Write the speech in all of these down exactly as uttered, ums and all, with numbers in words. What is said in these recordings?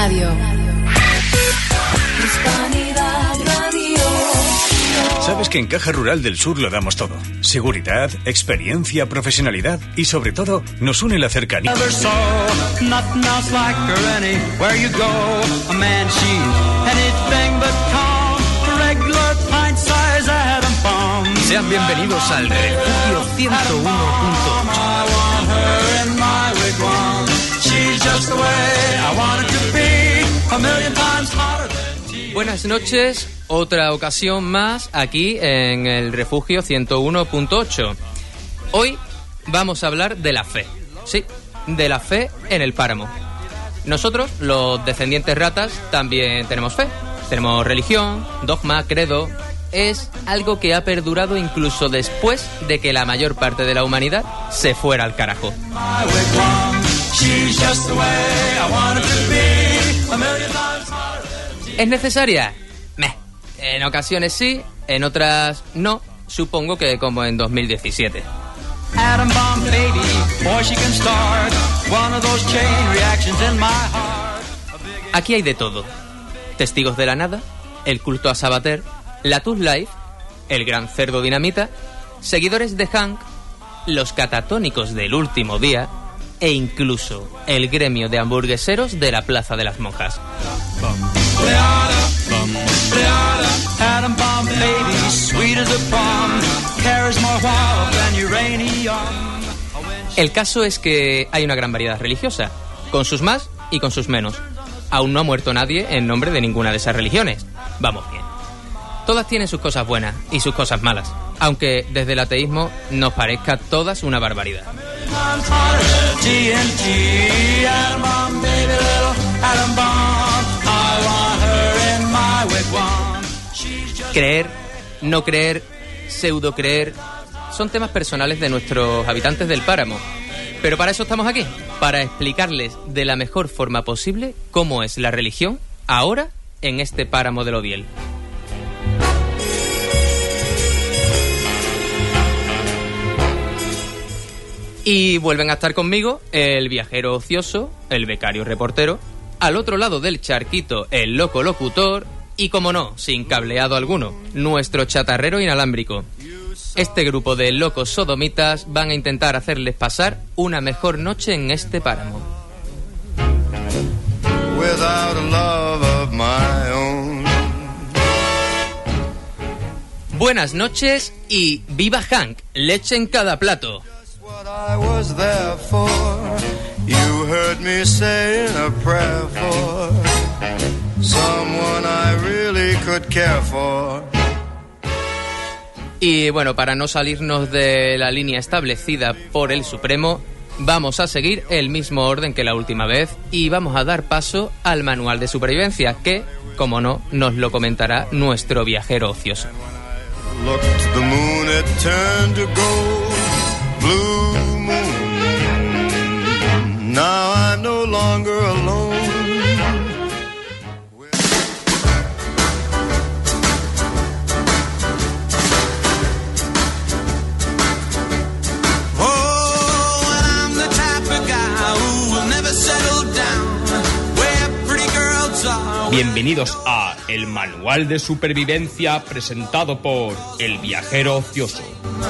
Radio. Hispanidad Radio. Sabes que en Caja Rural del Sur lo damos todo. Seguridad, experiencia, profesionalidad y sobre todo nos une la cercanía. Sean bienvenidos al Refugio ciento uno punto ocho. Buenas noches, otra ocasión más aquí en el Refugio ciento uno punto ocho. Hoy vamos a hablar de la fe, sí, de la fe en el páramo. Nosotros, los descendientes ratas, también tenemos fe. Tenemos religión, dogma, credo. Es algo que ha perdurado incluso después de que la mayor parte de la humanidad se fuera al carajo. ¿Es necesaria? Meh. En ocasiones sí, en otras no. Supongo que como en dos mil diecisiete. Aquí hay de todo. Testigos de la nada, el culto a Sabater, la Tooth Life, el gran cerdo dinamita, seguidores de Hank, los catatónicos del último día e incluso el gremio de hamburgueseros de la Plaza de las Monjas. El caso es que hay una gran variedad religiosa, con sus más y con sus menos. Aún no ha muerto nadie en nombre de ninguna de esas religiones. Vamos bien. Todas tienen sus cosas buenas y sus cosas malas, aunque desde el ateísmo nos parezca todas una barbaridad. Creer, no creer, pseudo creer, son temas personales de nuestros habitantes del páramo. Pero para eso estamos aquí, para explicarles de la mejor forma posible cómo es la religión ahora en este páramo del Odiel. Y vuelven a estar conmigo el viajero ocioso, el becario reportero, al otro lado del charquito el loco locutor y, como no, sin cableado alguno, nuestro chatarrero inalámbrico. Este grupo de locos sodomitas van a intentar hacerles pasar una mejor noche en este páramo. Buenas noches y viva Hank, leche en cada plato. I was there for. You heard me saying a prayer for someone I really could care for. Y bueno, para no salirnos de la línea establecida por el Supremo, vamos a seguir el mismo orden que la última vez y vamos a dar paso al manual de supervivencia que, como no, nos lo comentará nuestro viajero ocioso. Blue moon, now I'm no longer alone. Oh, and I'm the type of guy who will never settle down where pretty girls are. Bienvenidos a El Manual de Supervivencia presentado por El Viajero Ocioso.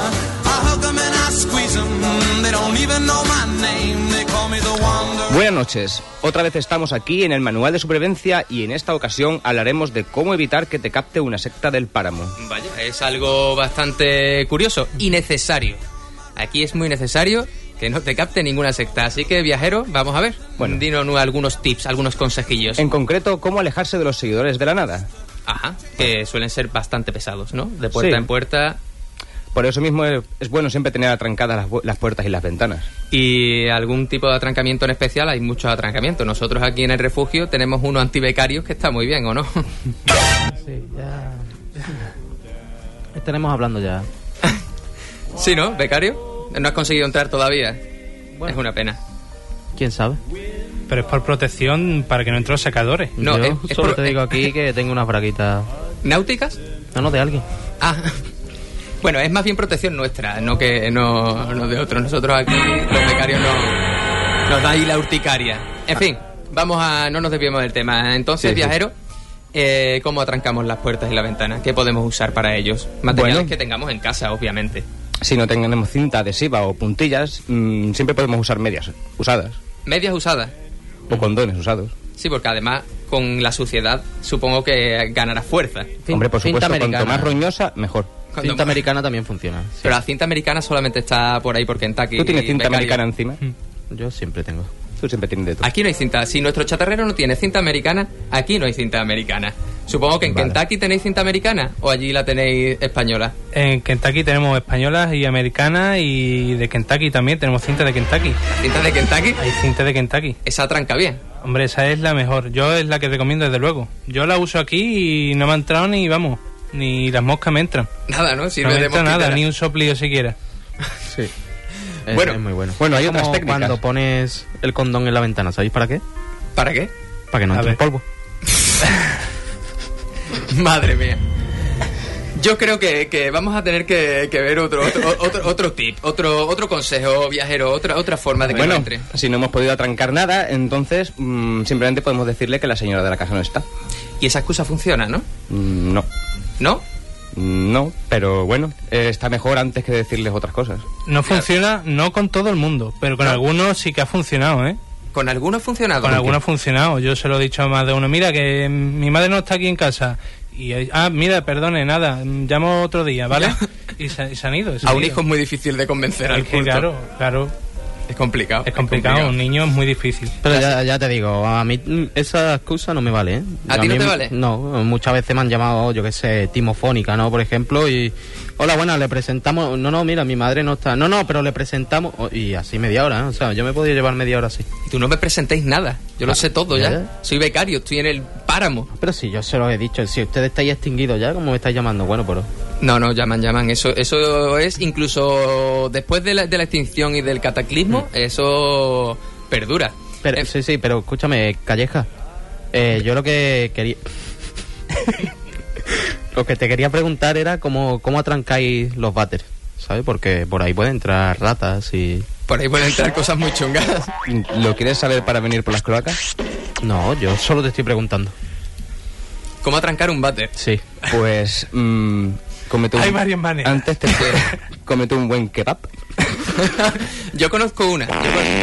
Buenas noches, otra vez estamos aquí en el Manual de Supervivencia y en esta ocasión hablaremos de cómo evitar que te capte una secta del páramo. Vaya, es algo bastante curioso y necesario. Aquí es muy necesario que no te capte ninguna secta, así que viajero, vamos a ver. Bueno, dinos algunos tips, algunos consejillos. En concreto, cómo alejarse de los seguidores de la nada. Ajá, que suelen ser bastante pesados, ¿no? De puerta sí. en puerta. Por eso mismo es, es bueno siempre tener atrancadas las, las puertas y las ventanas. ¿Y algún tipo de atrancamiento en especial? Hay muchos atrancamientos. Nosotros aquí en el refugio tenemos uno antibecarios que está muy bien, ¿o no? Sí, ya... Estaremos hablando ya. Sí, ¿no? ¿Becario? ¿No has conseguido entrar todavía? Bueno, es una pena. ¿Quién sabe? Pero es por protección para que no entren los sacadores. No, Yo es, es solo por... te digo aquí que tengo unas braguitas. ¿Náuticas? No, no, de alguien. Ah, bueno, es más bien protección nuestra, no que no, no de otros. Nosotros aquí, los becarios, no, nos da ahí la urticaria. En fin, vamos a... No nos desviemos del tema. Entonces, Sí, sí. viajero, eh, ¿cómo atrancamos las puertas y la ventana? ¿Qué podemos usar para ellos? Materiales Bueno. que tengamos en casa, obviamente. Si no tenemos cinta adhesiva o puntillas, mmm, siempre podemos usar medias usadas Medias usadas. o condones usados. Sí, porque además, con la suciedad, supongo que ganará fuerza. Cin- Hombre, por cinta supuesto, cuanto americana. más roñosa, mejor. Cuando- Cinta americana también funciona. sí. Pero la cinta americana solamente está por ahí por Kentucky. ¿Tú tienes y cinta becario. americana encima? Yo siempre tengo. Tú siempre tienes de todo. Aquí no hay cinta. Si nuestro chatarrero no tiene cinta americana, aquí no hay cinta americana. Supongo que en Vale. Kentucky tenéis cinta americana o allí la tenéis española. En Kentucky tenemos españolas y americanas, y de Kentucky también tenemos cinta de Kentucky. Cinta de Kentucky, Hay cinta de Kentucky. esa tranca bien. Hombre, esa es la mejor. Yo es la que recomiendo, desde luego. Yo la uso aquí y no me ha entrado ni, vamos, ni las moscas me entran. Nada, ¿no? No Sirve me de entra nada, mosquitera. ni un soplillo siquiera. Sí. Es, Bueno. es muy bueno. Bueno, hay Es otras como técnicas. Cuando pones el condón en la ventana, ¿sabéis para qué? ¿Para qué? Para que no A entre ver. polvo. Madre mía. Yo creo que, que vamos a tener que, que ver otro otro, otro otro tip, otro otro consejo, viajero, otra otra forma de que Bueno, no entre. si no hemos podido atrancar nada, entonces mmm, simplemente podemos decirle que la señora de la casa no está. Y esa excusa funciona, ¿no? Mm, no, ¿No? no, pero bueno, eh, está mejor antes que decirles otras cosas. No funciona, no con todo el mundo, pero con No. algunos sí que ha funcionado, ¿eh? Con algunos ha funcionado. Con algunos ha funcionado. Yo se lo he dicho a más de uno. Mira, que mi madre no está aquí en casa. Y, eh, ah, mira, perdone, nada, llamo otro día, ¿vale? Y se, y se han ido. se A han un ido. hijo es muy difícil de convencer al Es que, culto. claro, claro, Es complicado. es complicado. Un niño es muy difícil. Pero ya, ya te digo, a mí mm, esa excusa no me vale, ¿eh? ¿A ti no mí te m- vale? No, muchas veces me han llamado, yo qué sé, timofónica, ¿no? Por ejemplo, y... Hola, buenas, le presentamos... No, no, mira, mi madre no está... No, no, pero le presentamos... oh, y así media hora, ¿eh? O sea, yo me podía llevar media hora así. Y tú no me presentéis nada. Yo lo Ah, sé todo ya. ya. Soy becario, estoy en el páramo. Pero si yo se lo he dicho, si ustedes estáis extinguidos ya, ¿cómo me estáis llamando? Bueno, pero... No, no, llaman, llaman. Eso eso es incluso después de la, de la extinción y del cataclismo, eso perdura. pero Eh, sí, sí, pero escúchame, Calleja. Eh, yo lo que quería... Lo que te quería preguntar era cómo, cómo atrancáis los váteres, ¿sabes? Porque por ahí pueden entrar ratas y... Por ahí pueden entrar cosas muy chungas. ¿Lo quieres saber para venir por las cloacas? No, yo solo te estoy preguntando. ¿Cómo atrancar un váter? Sí. Pues mmm, comete un... Hay varias maneras. Antes te comete un buen kebab. Yo conozco una. Yo,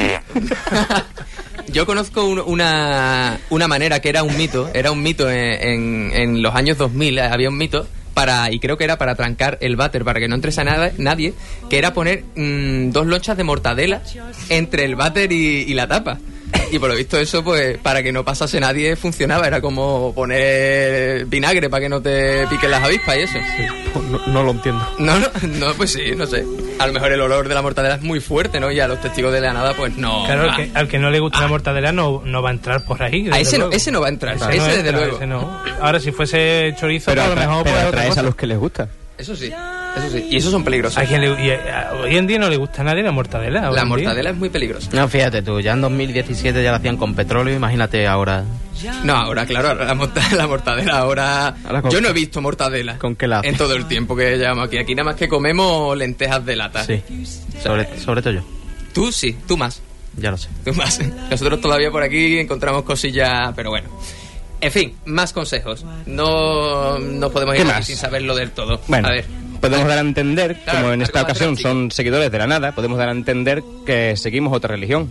con- Yo conozco un- una, una manera que era un mito, era un mito en, en, en los años dos mil, eh, había un mito para, y creo que era para trancar el váter, para que no entrese a nada, nadie, que era poner mm, dos lonchas de mortadela entre el váter y, y la tapa. Y por lo visto eso, pues, para que no pasase nadie, funcionaba. Era como poner vinagre para que no te piquen las avispas y eso. No, no lo entiendo. No, no, no, pues sí, no sé. A lo mejor el olor de la mortadela es muy fuerte, ¿no? Y a los testigos de la nada, pues no. Claro, va. al que, al que no le gusta la mortadela no, no va a entrar por ahí. A desde ese no, luego. ese no va a entrar, ese, no desde entra, luego. ese no. Ahora, si fuese chorizo, Pero, pues, a lo atra- mejor pero pues, otra atraes cosa. a los que les gusta. Eso sí, eso sí. Y esos son peligrosos. Hay quien le- y, eh, hoy en día no le gusta a nadie la mortadela. hoy La en día. mortadela es muy peligrosa. No, fíjate tú, ya en dos mil diecisiete ya la hacían con petróleo, imagínate ahora. No, ahora, claro, ahora la, morta- la mortadela, ahora... Ahora con- Yo no he visto mortadela. ¿Con qué la hacen? En todo el tiempo que llevamos aquí. Aquí nada más que comemos lentejas de lata. Sí, sobre, sobre todo yo, Tú sí, tú más. ya lo sé. Tú más. Nosotros todavía por aquí encontramos cosillas, pero bueno. En fin, más consejos. No, no podemos ir ¿Qué aquí más? sin saberlo del todo. Bueno, A ver. podemos dar a entender, Claro, como en algo esta más ocasión drástico. son seguidores de la nada, podemos dar a entender que seguimos otra religión.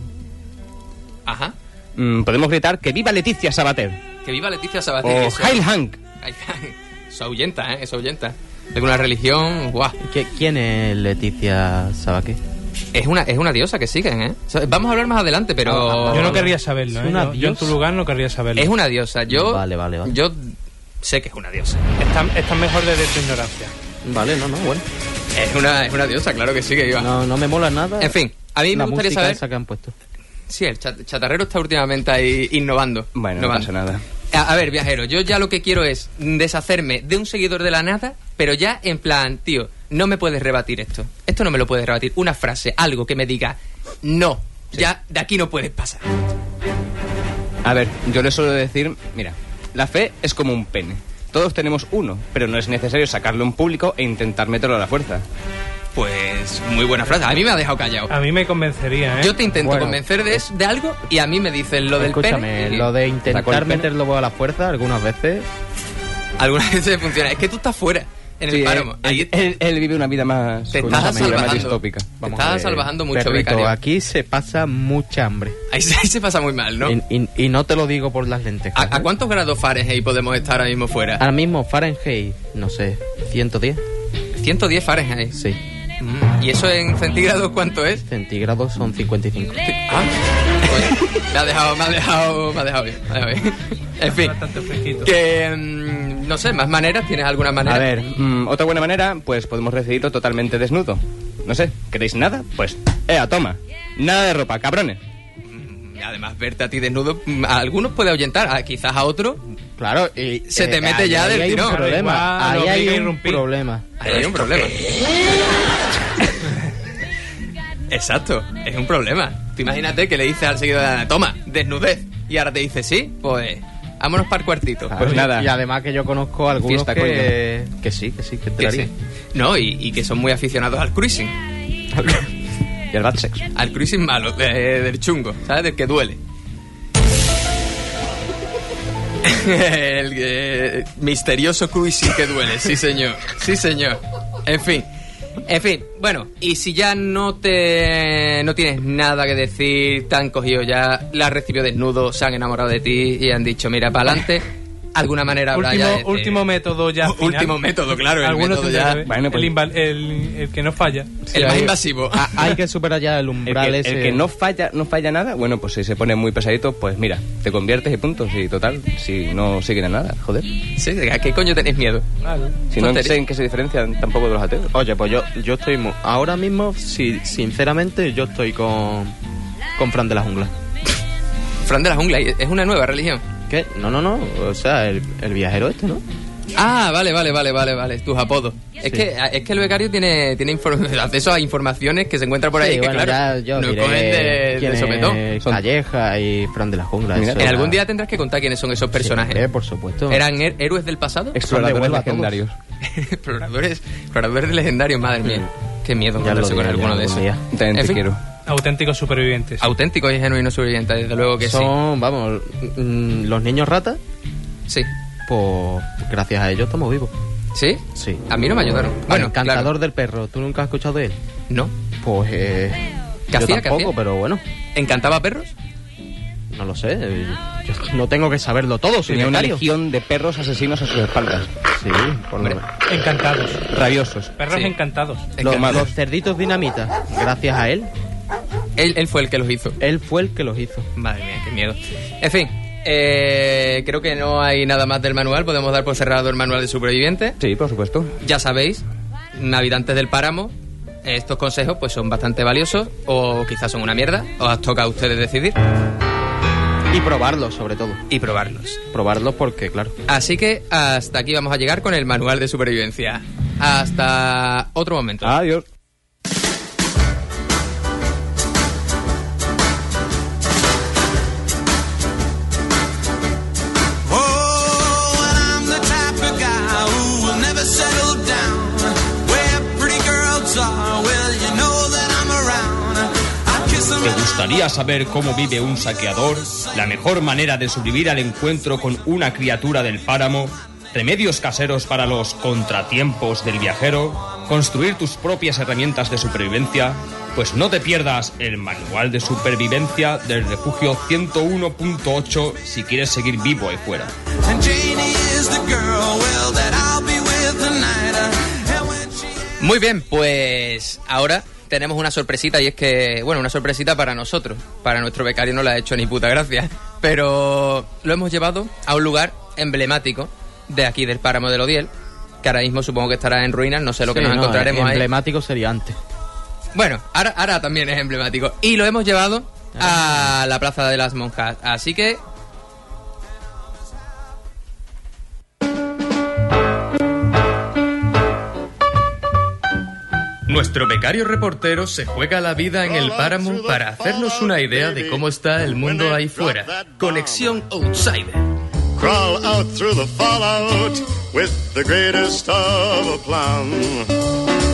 Ajá. Mm, podemos gritar que viva Leticia Sabater Que viva Leticia Sabater. o que eso- Heil Hank. Ay, Eso ahuyenta, ¿eh? Eso ahuyenta. De una religión, guau. ¿Qui- ¿Quién es Leticia Sabaqué? Es una, es una diosa que siguen, ¿eh? O sea, vamos a hablar más adelante, pero... Yo no querría saberlo, Es ¿eh? una Yo, yo en tu diosa. lugar no querría saberlo. Es una diosa. Yo... Vale, vale, vale. Yo sé que es una diosa. Está, está mejor desde tu ignorancia. Vale, no, no, bueno. Es una, es una diosa, claro que sí que iba. No, no me mola nada. En fin, a mí la me gustaría música saber... esa que han puesto. Sí, el chat- chatarrero está últimamente ahí innovando. Bueno, no Innovando. pasa nada. A, a ver, viajero, yo ya lo que quiero es deshacerme de un seguidor de la nada, pero ya en plan, tío, no me puedes rebatir esto. Esto no me lo puedes rebatir. Una frase, algo que me diga, no, ya de aquí no puedes pasar. A ver, yo le suelo decir, mira, la fe es como un pene. Todos tenemos uno, pero no es necesario sacarlo en público e intentar meterlo a la fuerza. Pues muy buena frase. A mí me ha dejado callado. A mí me convencería, ¿eh? Yo te intento Bueno. convencer de, de algo y a mí me dicen lo del Escúchame, pene. y- lo de Sacó el intentar pene. meterlo a la fuerza algunas veces. Algunas veces funciona. Es que tú estás fuera, en el Sí, páramo. él, Ahí él- él vive una vida más, te estás una vida más salvajando. distópica. Te Vamos estás a ver, salvajando mucho, perrito, becario. aquí se pasa mucha hambre. Ahí, se- ahí se pasa muy mal, ¿no? Y, y- y no te lo digo por las lentejas. ¿A, a ¿eh? cuántos grados Fahrenheit podemos estar ahora mismo fuera? Ahora mismo Fahrenheit, no sé, ciento diez. ciento diez Fahrenheit. Sí. Mm, ¿Y eso en centígrados cuánto es? Centígrados son cincuenta y cinco. Ah, pues, me ha dejado, me ha dejado, me ha dejado bien. Me ha dejado bien. En fin, Bastante fresquito. que mm, no sé, más maneras, ¿tienes alguna manera? A ver, mm, otra buena manera, pues podemos recibirlo totalmente desnudo. No sé, ¿queréis nada? Pues, ea, toma. Nada de ropa, cabrones. Y además, verte a ti desnudo, mm, a algunos puede ahuyentar, a quizás a otros. Claro, y Se te mete ahí- ya ahí del hay tirón. un problema. Igual, Ahí lo hay obliga a un irrumpir. problema. Ahí hay un problema. Exacto, es un problema. Tú imagínate que le dices al seguidor de Ana, toma, desnudez. Y ahora te dice, sí, pues vámonos para el cuartito. Pues Y- nada. Y además que yo conozco algunos Fiesta, que, que sí, que sí, que te Que lo sí. harían. No, y, y que son muy aficionados al cruising. Y el bad sex. Al cruising malo, de- del chungo, ¿sabes? Del que duele. El eh, misterioso cruising que duele, sí señor, sí señor. En fin, en fin, bueno, y si ya no te no tienes nada que decir, te han cogido ya, la has recibido desnudo, se han enamorado de ti y han dicho, mira, para adelante, alguna manera habrá Último, ya de- de- último método ya. U- final. último método, claro, el Algunos método tendrán ya- que ver. Bueno, pues- el, inval- el, el que no falla. el más hay- invasivo. Ah, hay que superar ya el El umbral que, ese. el que no falla no falla nada, bueno, pues si se pone muy pesadito, pues mira, te conviertes y punto. Sí, total, si no siguen a nada, joder. Sí, ¿a qué coño tenéis miedo? Vale. Si no Tontería. sé en qué se diferencian tampoco de los ateos. Oye, pues yo, yo estoy mu- ahora mismo, si, sinceramente, yo estoy con, con Fran de la Jungla. Fran de la Jungla, es una nueva religión. ¿Qué? No, no, no, o sea, el, el viajero este, ¿no? Ah, vale, vale, vale, vale, vale, tus apodos. Es Sí. que es que el becario tiene tiene inform- acceso a informaciones que se encuentran por ahí Sí, que bueno, claro, ya yo no diré cogen de, quién de es sopetón. Son- Calleja y Fran de la Jungla. Mira, eso En ya- algún día tendrás que contar quiénes son esos personajes. Sí, hombre, por supuesto. ¿Eran her- héroes del pasado? Exploradores Huelva todos. legendarios. exploradores, exploradores legendarios, madre mía. Qué miedo Ya lo encontrarse con diré, alguno ya de algún esos. día. También En te fin, quiero. Auténticos supervivientes. Auténticos y genuinos sobrevivientes, desde luego que Son, vamos, mm, los niños ratas, sí. Sí. pues gracias a ellos estamos vivos. ¿Sí? Sí. A mí no me ayudaron. Bueno, El cantador claro. del perro, ¿tú nunca has escuchado de él? No. Pues, eh, ¿Qué yo hacía? ¿Qué tampoco, hacía? pero bueno, ¿Encantaba perros? no lo sé. eh, Yo no tengo que saberlo todo, soy Tenía una becario. legión de perros asesinos a sus espaldas. Sí, por lo Hombre. menos. Encantados. Rabiosos. Perros Sí. encantados. Los, Encantados. los cerditos dinamita, gracias a él, Él, él fue el que los hizo. él fue el que los hizo. Madre mía, qué miedo. En fin, eh, creo que no hay nada más del manual. Podemos dar por cerrado el manual de superviviente. Sí, por supuesto. Ya sabéis, habitantes del páramo, estos consejos pues son bastante valiosos o quizás son una mierda. Os toca a ustedes decidir Y probarlos, sobre todo. y probarlos. Probarlos porque, claro. Así que hasta aquí vamos a llegar con el manual de supervivencia. Hasta otro momento. Adiós. Oh, and I'm the type of guy who will never settle down. Where pretty girls are, well, you know that I'm around. I kiss them. ¿Te gustaría saber cómo vive un saqueador? La mejor manera de sobrevivir al encuentro con una criatura del páramo, remedios caseros para los contratiempos del viajero, construir tus propias herramientas de supervivencia. Pues no te pierdas el manual de supervivencia del refugio ciento uno punto ocho si quieres seguir vivo ahí fuera. And Janie is the girl, well, that I'll be with tonight. And when she... Muy bien, pues ahora tenemos una sorpresita y es que, bueno, una sorpresita para nosotros. Para nuestro becario no le ha hecho ni puta gracia. Pero lo hemos llevado a un lugar emblemático de aquí del páramo del Odiel, que ahora mismo supongo que estará en ruinas, no sé lo que Sí, nos no, encontraremos ahí. emblemático sería antes. Bueno, ahora, ahora también es emblemático. Y lo hemos llevado a la Plaza de las Monjas. Así que... Nuestro becario reportero se juega la vida en el páramo para hacernos una idea de cómo está el mundo ahí fuera. Conexión Outsider. Crawl out through the fallout with the greatest of aplomb.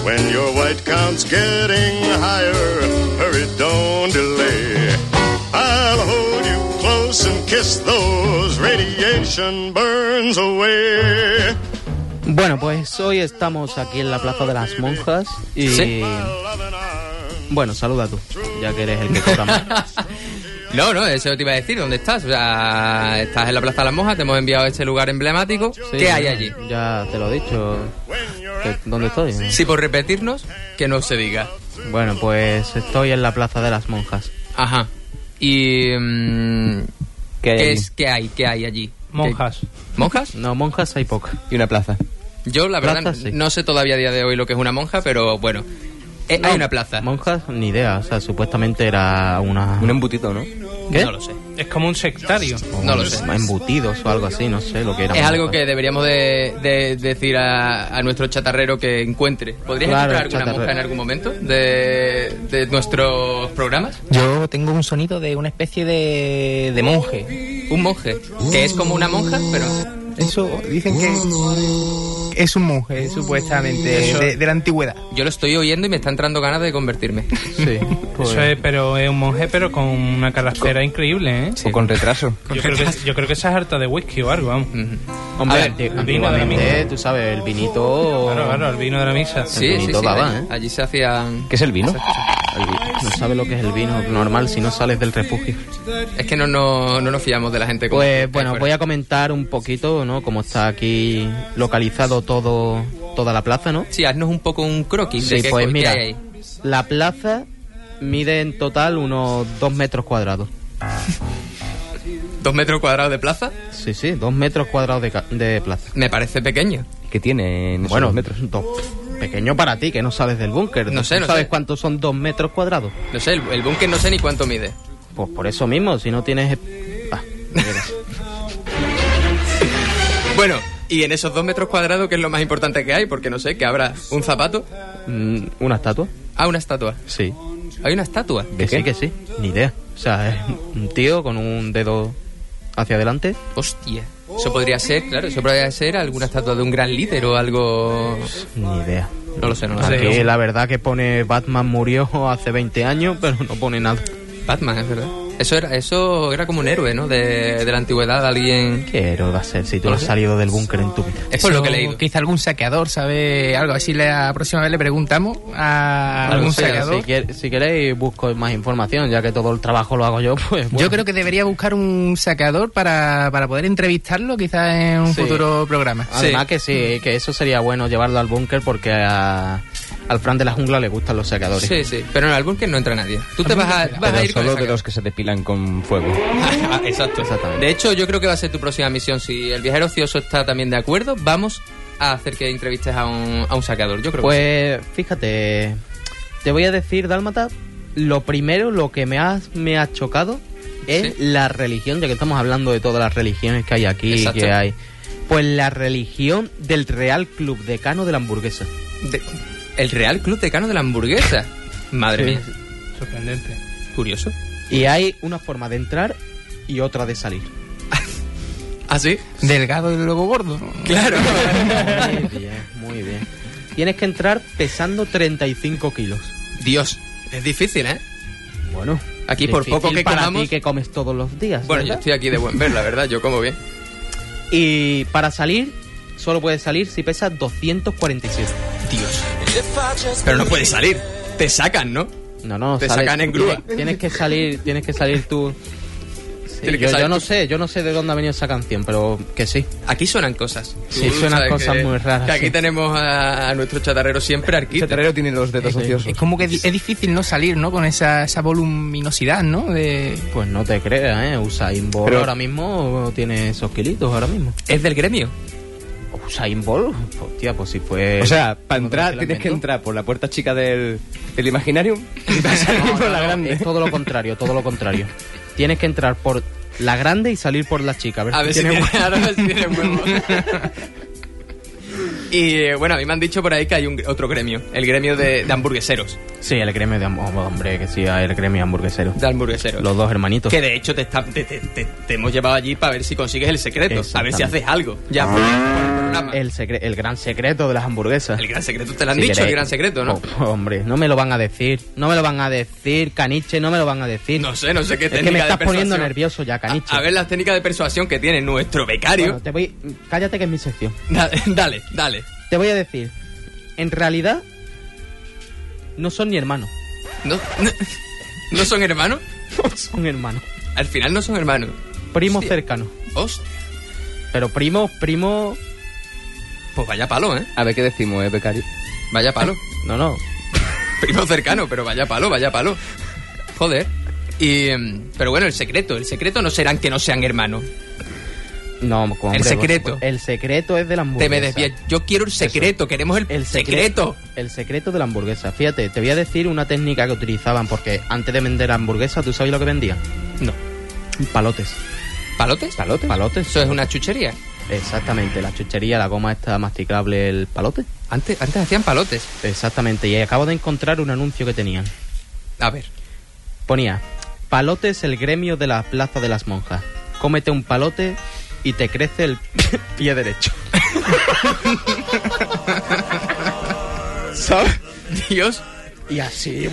When your white count's getting higher, hurry, don't delay. I'll hold you close and kiss those radiation burns away. Bueno, pues hoy estamos aquí en la Plaza de las Monjas y... ¿Sí? Bueno, saluda tú, ya que eres el que cobra más. No, no, eso te iba a decir, ¿dónde estás? O sea, estás en la Plaza de las Monjas, te hemos enviado a este lugar emblemático. Sí, ¿Qué hay allí? Ya te lo he dicho. ¿Dónde estoy? Sí, por repetirnos, que no se diga. Bueno, pues estoy en la Plaza de las Monjas. Ajá. Y... mmm, ¿Qué hay ¿qué, allí? es, ¿Qué hay? ¿Qué hay allí? Monjas. ¿Qué- ¿Monjas? No, monjas hay pocas. Y una plaza. Yo, la verdad, Plaza, sí. no sé todavía a día de hoy lo que es una monja, pero bueno. Eh, No, hay una plaza. Monjas, ni idea. O sea, supuestamente era una... Un embutito, ¿no? ¿Qué? No lo sé. Es como un sectario. No lo sé. Embutidos o algo así, no sé lo que era. Es monjas. algo que deberíamos de, de decir a, a nuestro chatarrero que encuentre. ¿Podrías Claro, encontrar alguna chatarrero. monja en algún momento de, de nuestros programas? Yo tengo un sonido de una especie de, de monje. Un monje, que es como una monja, pero... Eso dicen que es un monje, supuestamente, Eso- de, de la antigüedad. Yo lo estoy oyendo y me está entrando ganas de convertirme. Sí, pues... Eso es, pero es un monje, pero con una carraspera increíble, ¿eh? O con retraso. Yo creo, que, yo creo que esa es harta de whisky o algo, vamos. Ujú. Hombre, A ver, anti- el vino de la antiguamente, misa. tú sabes, el vinito... Claro, claro, el vino de la misa. Sí, El sí, vinito sí. daba, allí, ¿eh? allí se hacían... ¿Qué es el vino? El vi- No sabes lo que es el vino normal si no sales del refugio. Es que no, no, no nos fiamos de la gente como... Pues bueno, voy a comentar un poquito, ¿no? Cómo está aquí localizado todo, toda la plaza, ¿no? Sí, haznos un poco un croquis de Sí, qué, pues qué mira, hay ahí. la plaza mide en total unos dos metros cuadrados. ¿Dos metros cuadrados de plaza? Sí, sí, dos metros cuadrados de, ca- de plaza. Me parece pequeño. ¿Qué tiene en esos Bueno, metros? dos- pequeño para ti, que no sabes del búnker. No sé, ¿Tú no sabes sé. cuántos son dos metros cuadrados? No sé, el, el búnker no sé ni cuánto mide. Pues por eso mismo, si no tienes... Ah, ya verás. Bueno, y en esos dos metros cuadrados, ¿qué es lo más importante que hay? Porque no sé, que habrá un zapato. Mm, ¿Una estatua? Ah, una estatua. Sí. ¿Hay una estatua? Que sí, que sí. Ni idea. O sea, es un tío con un dedo hacia adelante. Hostia. Eso podría ser, claro, eso podría ser alguna estatua de un gran líder o algo... Ni idea. No lo sé, no lo sé. Aquí la verdad que pone Batman murió hace veinte años, pero no pone nada. Batman, es verdad. Eso era, eso era como un héroe, ¿no? De, de la antigüedad, alguien... ¿Qué héroe va a ser si tú No no lo has sé. salido del búnker en tu vida? Es por lo que he leído. Quizá algún saqueador sabe algo. Así la próxima vez le preguntamos a algún Sí, saqueador. Si, quer- si queréis busco más información, ya que todo el trabajo lo hago yo, pues bueno. Yo creo que debería buscar un saqueador para, para poder entrevistarlo quizás en un Sí. futuro programa. Además Sí. que sí, que eso sería bueno llevarlo al búnker porque a, al Fran de la jungla le gustan los saqueadores. Sí, sí, pero en el búnker no entra nadie. Tú te vas a, vas a Pero ir con solo esa de los que se depilan con fuego. Ah, exacto. Exactamente. De hecho, yo creo que va a ser tu próxima misión. Si el viajero ocioso está también de acuerdo, vamos a hacer que entrevistes a un, a un saqueador. Yo creo que Pues fíjate, te voy a decir, Dálmata, lo primero, lo que me ha, me ha chocado es Sí. la religión, ya que estamos hablando de todas las religiones que hay aquí, Exacto. que hay. Pues la religión del Real Club Decano de la Hamburguesa. sí. De- el Real Club Decano de la Hamburguesa. Madre Sí. mía. Sorprendente. Curioso. Y hay una forma de entrar y otra de salir. ¿Ah, sí? Delgado y luego gordo. Claro. Muy bien, muy bien. Tienes que entrar pesando treinta y cinco kilos. Dios, es difícil, ¿eh? Bueno, Aquí por difícil poco que para comamos... ti que comes todos los días. Bueno, yo ¿verdad? estoy aquí de buen ver, la verdad, yo como bien. Y para salir, solo puedes salir si pesas doscientos cuarenta y siete. Dios. Pero no puedes salir. Te sacan, ¿no? No, no, Te sales- sacan en grúa. Tienes, tienes que salir, tienes que salir tú. Sí, Tienes que yo, salir yo no tú. sé, yo no sé de dónde ha venido esa canción, pero que sí. Aquí suenan cosas. Sí, Tú suenan sabes cosas que- muy raras, Que aquí sí. tenemos a, a nuestro chatarrero siempre El arquito. chatarrero tiene los dedos Sí. ociosos. Es como que di- es difícil no salir, ¿no? Con esa, esa voluminosidad, ¿no? De... Pues no te creas, ¿eh? Usain Bolt Pero- ahora mismo tiene esos kilitos ahora mismo. Es del gremio. Usain Bolt, hostia, pues si fue... O sea, para ¿cómo entrar te la tienes que inventó? entrar por la puerta chica del, del Imaginarium y vas a salir No, por no, la no, grande. es todo lo contrario, todo lo contrario. Tienes que entrar por la grande y salir por la chica. A ver, A ver si tiene tiene, huevo. a ver si tiene huevo. Y eh, bueno, a mí me han dicho por ahí que hay un, otro gremio, el gremio de, de hamburgueseros. Sí, el gremio de ham- hombre, que sí, el gremio hamburguesero. De hamburgueseros. Los dos hermanitos. Que de hecho te, está, te, te, te, te hemos llevado allí para ver si consigues el secreto. A ver si haces algo. Ya, por, por el programa. El, secre- el gran secreto de las hamburguesas. El gran secreto, te lo han Si dicho, queréis- el gran secreto, ¿no? Oh, hombre, no me lo van a decir. No me lo van a decir, Caniche, no me lo van a decir. No sé, no sé qué Es técnica que me de estás poniendo persuasión. nervioso ya, Caniche. A, a ver las técnicas de persuasión que tiene nuestro becario. Bueno, te voy... Cállate que es mi sección. Dale, dale, dale. Te voy a decir, en realidad, no son ni hermanos. ¿No, no, ¿no son hermanos? No son hermanos. Al final no son hermanos. Primos Hostia. cercanos. Hostia. Pero primos, primos... Pues vaya palo, ¿eh? A ver qué decimos, ¿eh, becario? Vaya palo. No, no. Primo cercano, pero vaya palo, vaya palo. Joder. Y, em, pero bueno, el secreto. El secreto no serán que no sean hermanos. No, hombre, El secreto. El secreto es de la Te hamburguesa. me desvías. Yo quiero el secreto, queremos el, El secreto. El secreto de la hamburguesa. Fíjate, te voy a decir una técnica que utilizaban porque antes de vender hamburguesas, ¿tú sabes lo que vendían? No. Palotes. ¿Palotes? ¿Palotes? Palotes. Eso es una chuchería. Exactamente, la chuchería, la goma está masticable, el palote. Antes, antes hacían palotes. Exactamente, y acabo de encontrar un anuncio que tenían. A ver. Ponía, palotes el gremio de la Plaza de las Monjas. Cómete un palote y te crece el pie derecho. ¿Sabes? Dios. Y así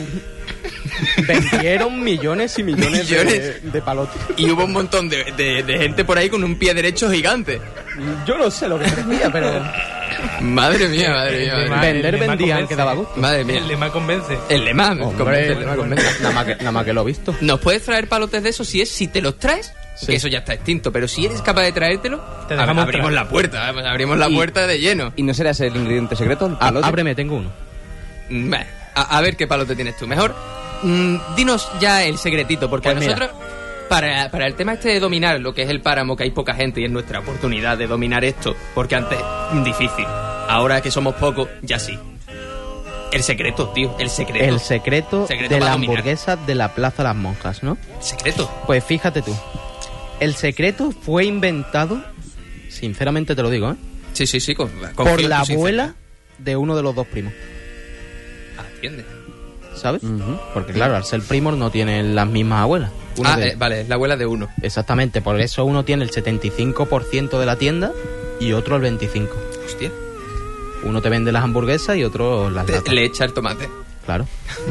vendieron millones y millones, Millones. De, de palotes. Y hubo un montón de, de- de gente por ahí con un pie derecho gigante. Yo no sé lo que decía, pero Madre mía, madre mía. Madre mía. vender vendían que daba gusto. Madre mía. El lema convence. El lema, me Hombre, convence, el lema convence. nada más que, nada más que lo he visto. ¿Nos puedes traer palotes de esos si es si te los traes? Sí. Que eso ya está extinto, pero si eres capaz de traértelo, Te ab- dejamos abrimos traer. la puerta, ab- abrimos la Y- puerta de lleno. ¿Y no será ese el ingrediente secreto? el Á- palote? ábreme, tengo uno. Mm, bah, A, a ver qué palote tienes tú. Mejor, mm, dinos ya el secretito, porque Pues a mira. nosotros, para, para el tema este de dominar lo que es el páramo, que hay poca gente y es nuestra oportunidad de dominar esto, porque antes, mm, difícil. Ahora que somos pocos, ya sí. El secreto, tío, el secreto. El secreto, Secreto de para la dominar. hamburguesa de la Plaza Las Monjas, ¿no? Secreto. Pues fíjate tú. El secreto fue inventado, sinceramente te lo digo, ¿eh? Sí, sí, sí. Con, confío por en la tu sinceridad. abuela de uno de los dos primos, Ah, entiende. ¿sabes? Porque claro, al ser primos no tienen las mismas abuelas. Uno Ah, de- eh, vale, es la abuela de uno. Exactamente, por eso uno tiene el setenta y cinco por ciento de la tienda y otro el veinticinco por ciento. Hostia. Uno te vende las hamburguesas y otro las Te- latas. le echa el tomate. Claro.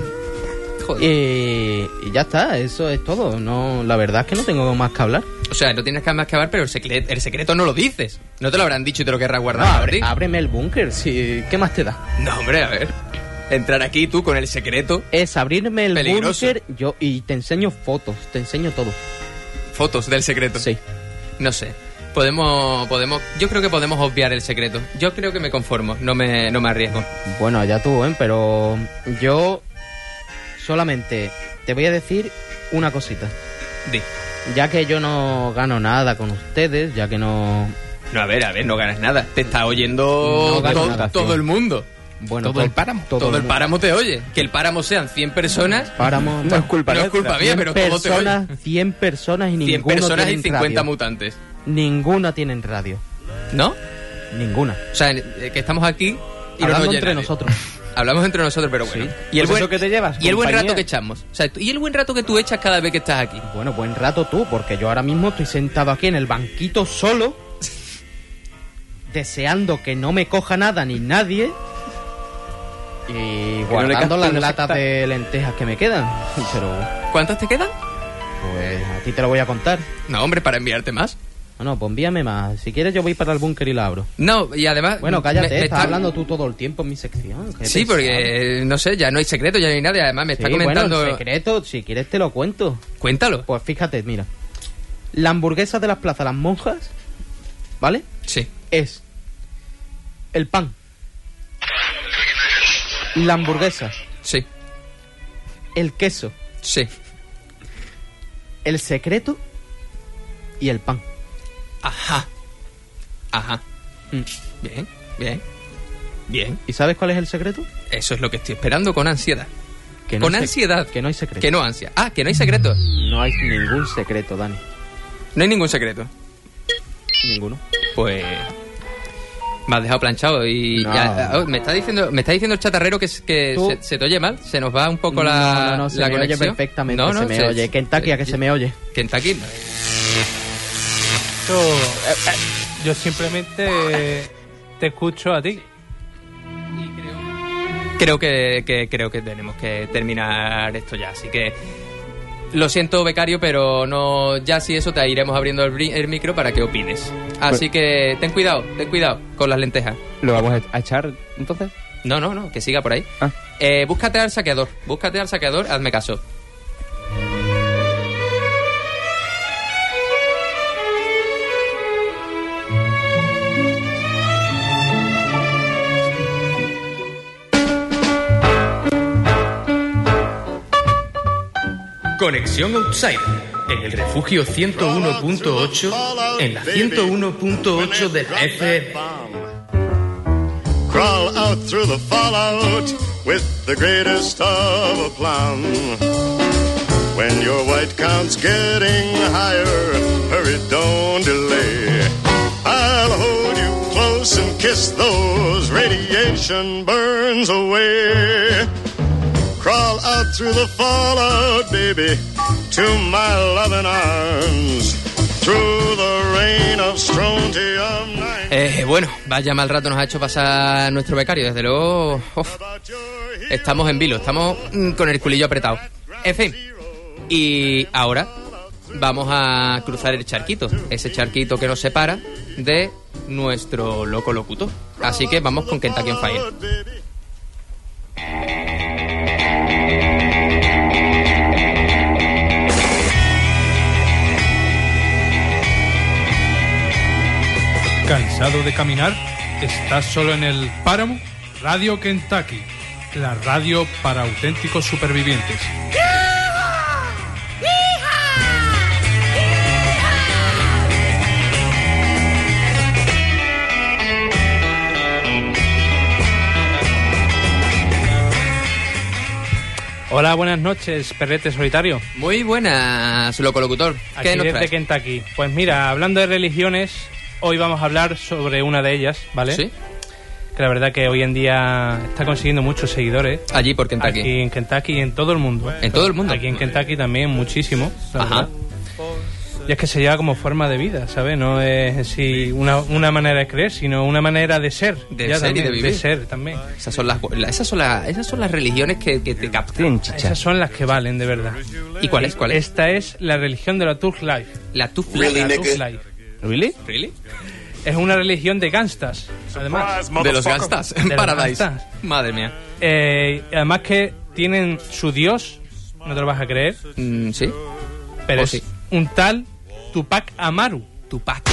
Joder. Y, y ya está, eso es todo. No, la verdad es que no tengo más que hablar. O sea, no tienes que más que hablar, pero el secreto, el secreto no lo dices. No te lo habrán dicho y te lo querrás No, guardar para abre- ti. ábreme el búnker, si, ¿qué más te da? No, hombre, a ver. Entrar aquí tú con el secreto. Es abrirme el Peligroso. búnker yo, y te enseño fotos, te enseño todo. Fotos del secreto. Sí. No sé. Podemos, podemos, yo creo que podemos obviar el secreto. Yo creo que me conformo, no me, no me arriesgo. Bueno, ya tú, ¿eh? Pero yo solamente te voy a decir una cosita. Di. Ya que yo no gano nada con ustedes, ya que no... No, a ver, a ver, no ganas nada. Te está oyendo No gano to- nada, todo sí. el mundo. Bueno, todo to- el páramo. todo Todo, el el mundo. páramo te oye. Que el páramo sean cien personas. Páramo... No es culpa no es nuestra. culpa mía, pero ¿cómo te oye? personas, cien personas y cien ninguna personas y tienen cincuenta radio. mutantes. Ninguna tienen radio. ¿No? Ninguna. O sea, eh, que estamos aquí y no Hablando nos oye entre nadie. nosotros. Hablamos entre nosotros, pero bueno. Sí. Y el Pues buen eso que te llevas, y el buen compañía. rato que echamos. O sea, tú- y el buen rato que tú echas cada vez que estás aquí. Bueno, buen rato tú, porque yo ahora mismo estoy sentado aquí en el banquito solo, deseando que no me coja nada ni nadie y no le guardando capte las una latas secta. de lentejas que me quedan. Pero, ¿Cuántas te quedan? pues, a ti te lo voy a contar. No, hombre, para enviarte más. No, no, pues envíame más. Si quieres yo voy para el búnker y la abro. No, y además... Bueno, cállate, me- me estás está- hablando tú todo el tiempo en mi sección. qué Sí, pesado. porque, no sé, ya no hay secreto, ya no hay nadie. Además, me está Sí, comentando... bueno, el secreto, si quieres te lo cuento. Cuéntalo. Pues fíjate, mira. La hamburguesa de las plazas Las Monjas, ¿vale? Sí. Es el pan, la hamburguesa, Sí, el queso, sí. el secreto y el pan. Ajá. Ajá. Mm. Bien, bien. Bien. ¿Y sabes cuál es el secreto? Eso es lo que estoy esperando con ansiedad. Que no con hay sec- ansiedad. Que no hay secreto. Que no ansia. Ah, que no hay secreto. No hay ningún secreto, Dani. No hay ningún secreto. Ninguno. Pues... Me has dejado planchado y No. ya, oh, me está diciendo me está diciendo el chatarrero que, que ¿Tú? se, se te oye mal, se nos va un poco la No, no, no, se la me oye conexión. perfectamente, No, no, se me oye. Kentucky, ¿a que se me oye? Kentucky. Yo, yo simplemente te escucho a ti. Creo que, que creo que tenemos que terminar esto ya, así que lo siento, becario, pero no, ya si eso te iremos abriendo el, bri- el micro para que opines. Así que ten cuidado, ten cuidado con las lentejas. ¿Lo vamos a echar entonces? No, no, no, que siga por ahí. Ah. Eh, búscate al saqueador, búscate al saqueador, hazme caso. Conexión Outsider, en el refugio ciento uno punto ocho, en la ciento uno punto ocho de la F M. Crawl out through the fallout with the greatest of aplomb. When your white count's getting higher, hurry, don't delay. I'll hold you close and kiss those radiation burns away. Crawl out through the fallout, baby, to my loving arms. Through the rain of strontium nine. Eh, bueno, vaya mal rato nos ha hecho pasar nuestro becario, desde luego. Uf, estamos en vilo, estamos mm, con el culillo apretado. En fin, y ahora vamos a cruzar el charquito, ese charquito que nos separa de nuestro loco locutor. Así que vamos con Kentucky on Fire. ¿Cansado de caminar? ¿Estás solo en el páramo? Radio Kentucky, la radio para auténticos supervivientes. Hola, buenas noches, perrete solitario. Muy buenas, loco locutor. ¿Qué Aquí nos desde traes? Kentucky. Pues mira, hablando de religiones, hoy vamos a hablar sobre una de ellas, ¿vale? ¿Sí? Que la verdad que hoy en día está consiguiendo muchos seguidores. Allí por Kentucky. Aquí en Kentucky y en todo el mundo. ¿eh? En todo el mundo. Aquí en Kentucky también muchísimo, la Ajá. verdad. Y es que se lleva como forma de vida, ¿sabes? No es así una, una manera de creer, sino una manera de ser. De ya ser y también, de vivir. ser también. Esas son las, esas son las, esas son las religiones que, que te captan. Esas son las que valen, de verdad. ¿Y cuál es? ¿Cuál es? Esta es la religión de la Tough Life. La Tough La Life. Tough Life. ¿Really? ¿Really? Es una religión de gangstas, además. De los gangstas, en De los Paradise. gangstas. Madre mía. Eh, además que tienen su dios, no te lo vas a creer, Mm, ¿Sí? pero Oh, es sí. un tal Tupac Amaru. Tupac.